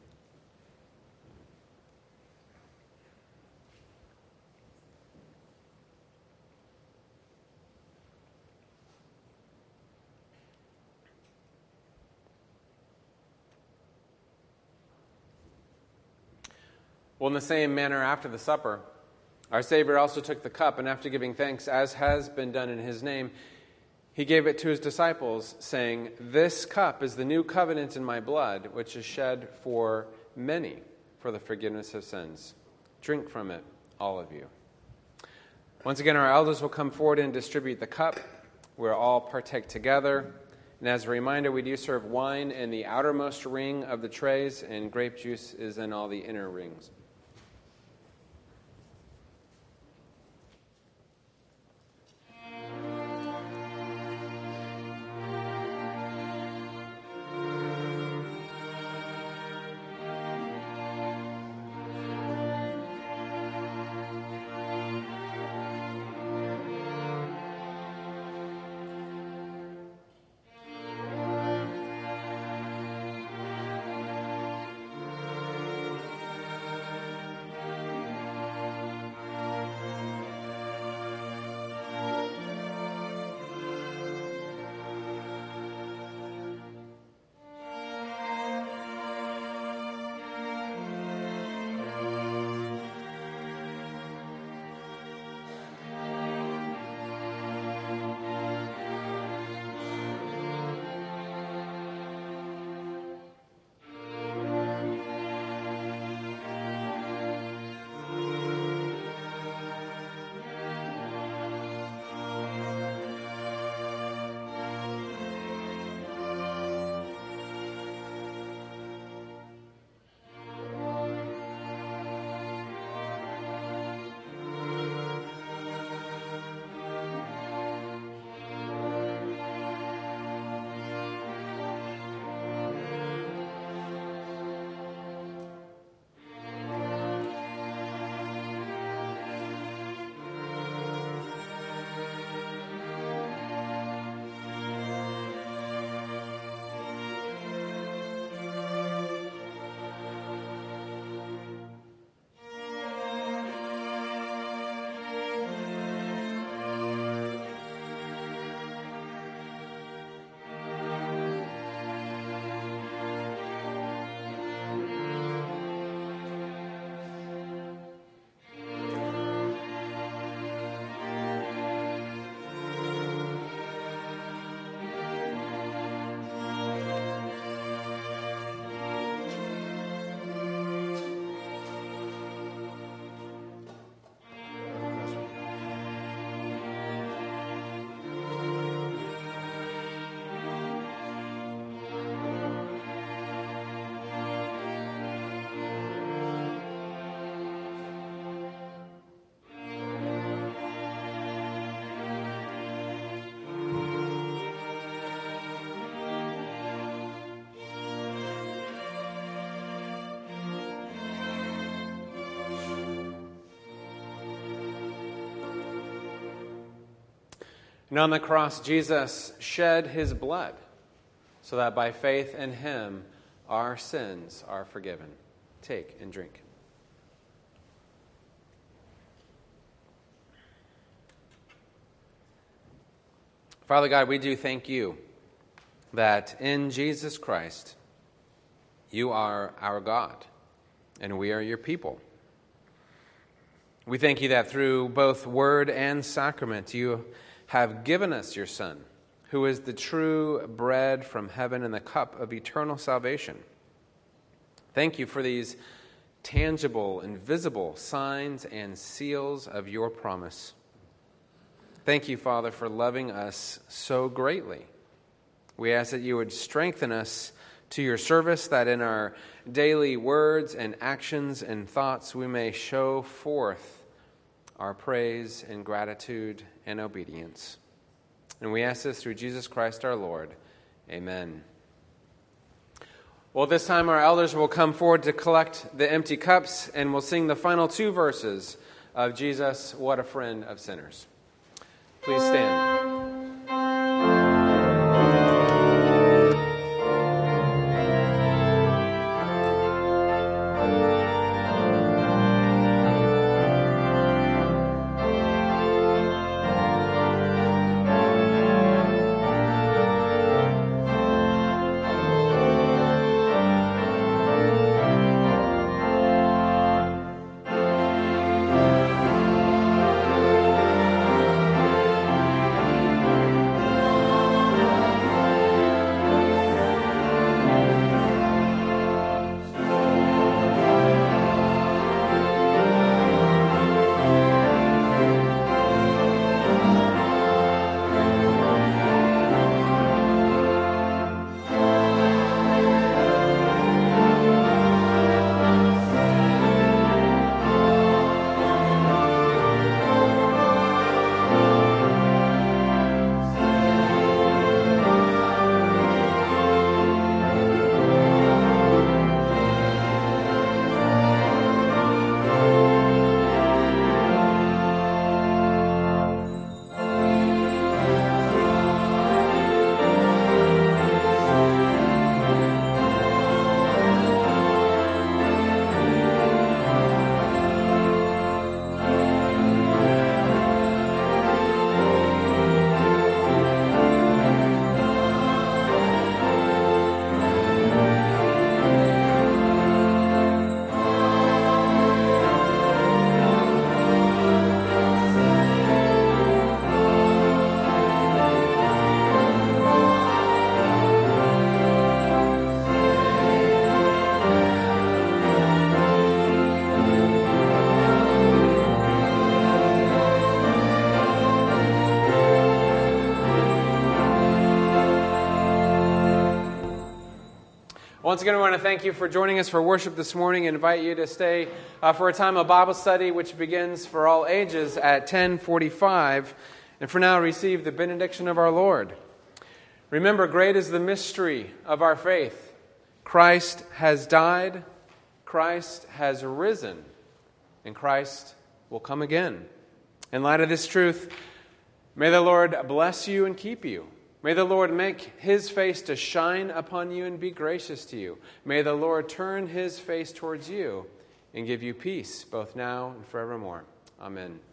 Well, in the same manner, after the supper, our Savior also took the cup, and after giving thanks, as has been done in his name, he gave it to his disciples, saying, "This cup is the new covenant in my blood, which is shed for many for the forgiveness of sins. Drink from it, all of you." Once again, our elders will come forward and distribute the cup. We'll all partake together. And as a reminder, we do serve wine in the outermost ring of the trays, and grape juice is in all the inner rings. And on the cross, Jesus shed his blood so that by faith in him, our sins are forgiven. Take and drink. Father God, we do thank you that in Jesus Christ, you are our God, and we are your people. We thank you that through both word and sacrament, you have given us your Son, who is the true bread from heaven and the cup of eternal salvation. Thank you for these tangible and visible signs and seals of your promise. Thank you, Father, for loving us so greatly. We ask that you would strengthen us to your service, that in our daily words and actions and thoughts we may show forth our praise and gratitude and obedience. And we ask this through Jesus Christ our Lord. Amen. Well, this time our elders will come forward to collect the empty cups, and we'll sing the final 2 verses of Jesus, What a Friend of Sinners. Please stand. Once again, I want to thank you for joining us for worship this morning and invite you to stay for a time of Bible study, which begins for all ages at 10:45. And for now, receive the benediction of our Lord. Remember, great is the mystery of our faith. Christ has died, Christ has risen, and Christ will come again. In light of this truth, may the Lord bless you and keep you. May the Lord make his face to shine upon you and be gracious to you. May the Lord turn his face towards you and give you peace, both now and forevermore. Amen.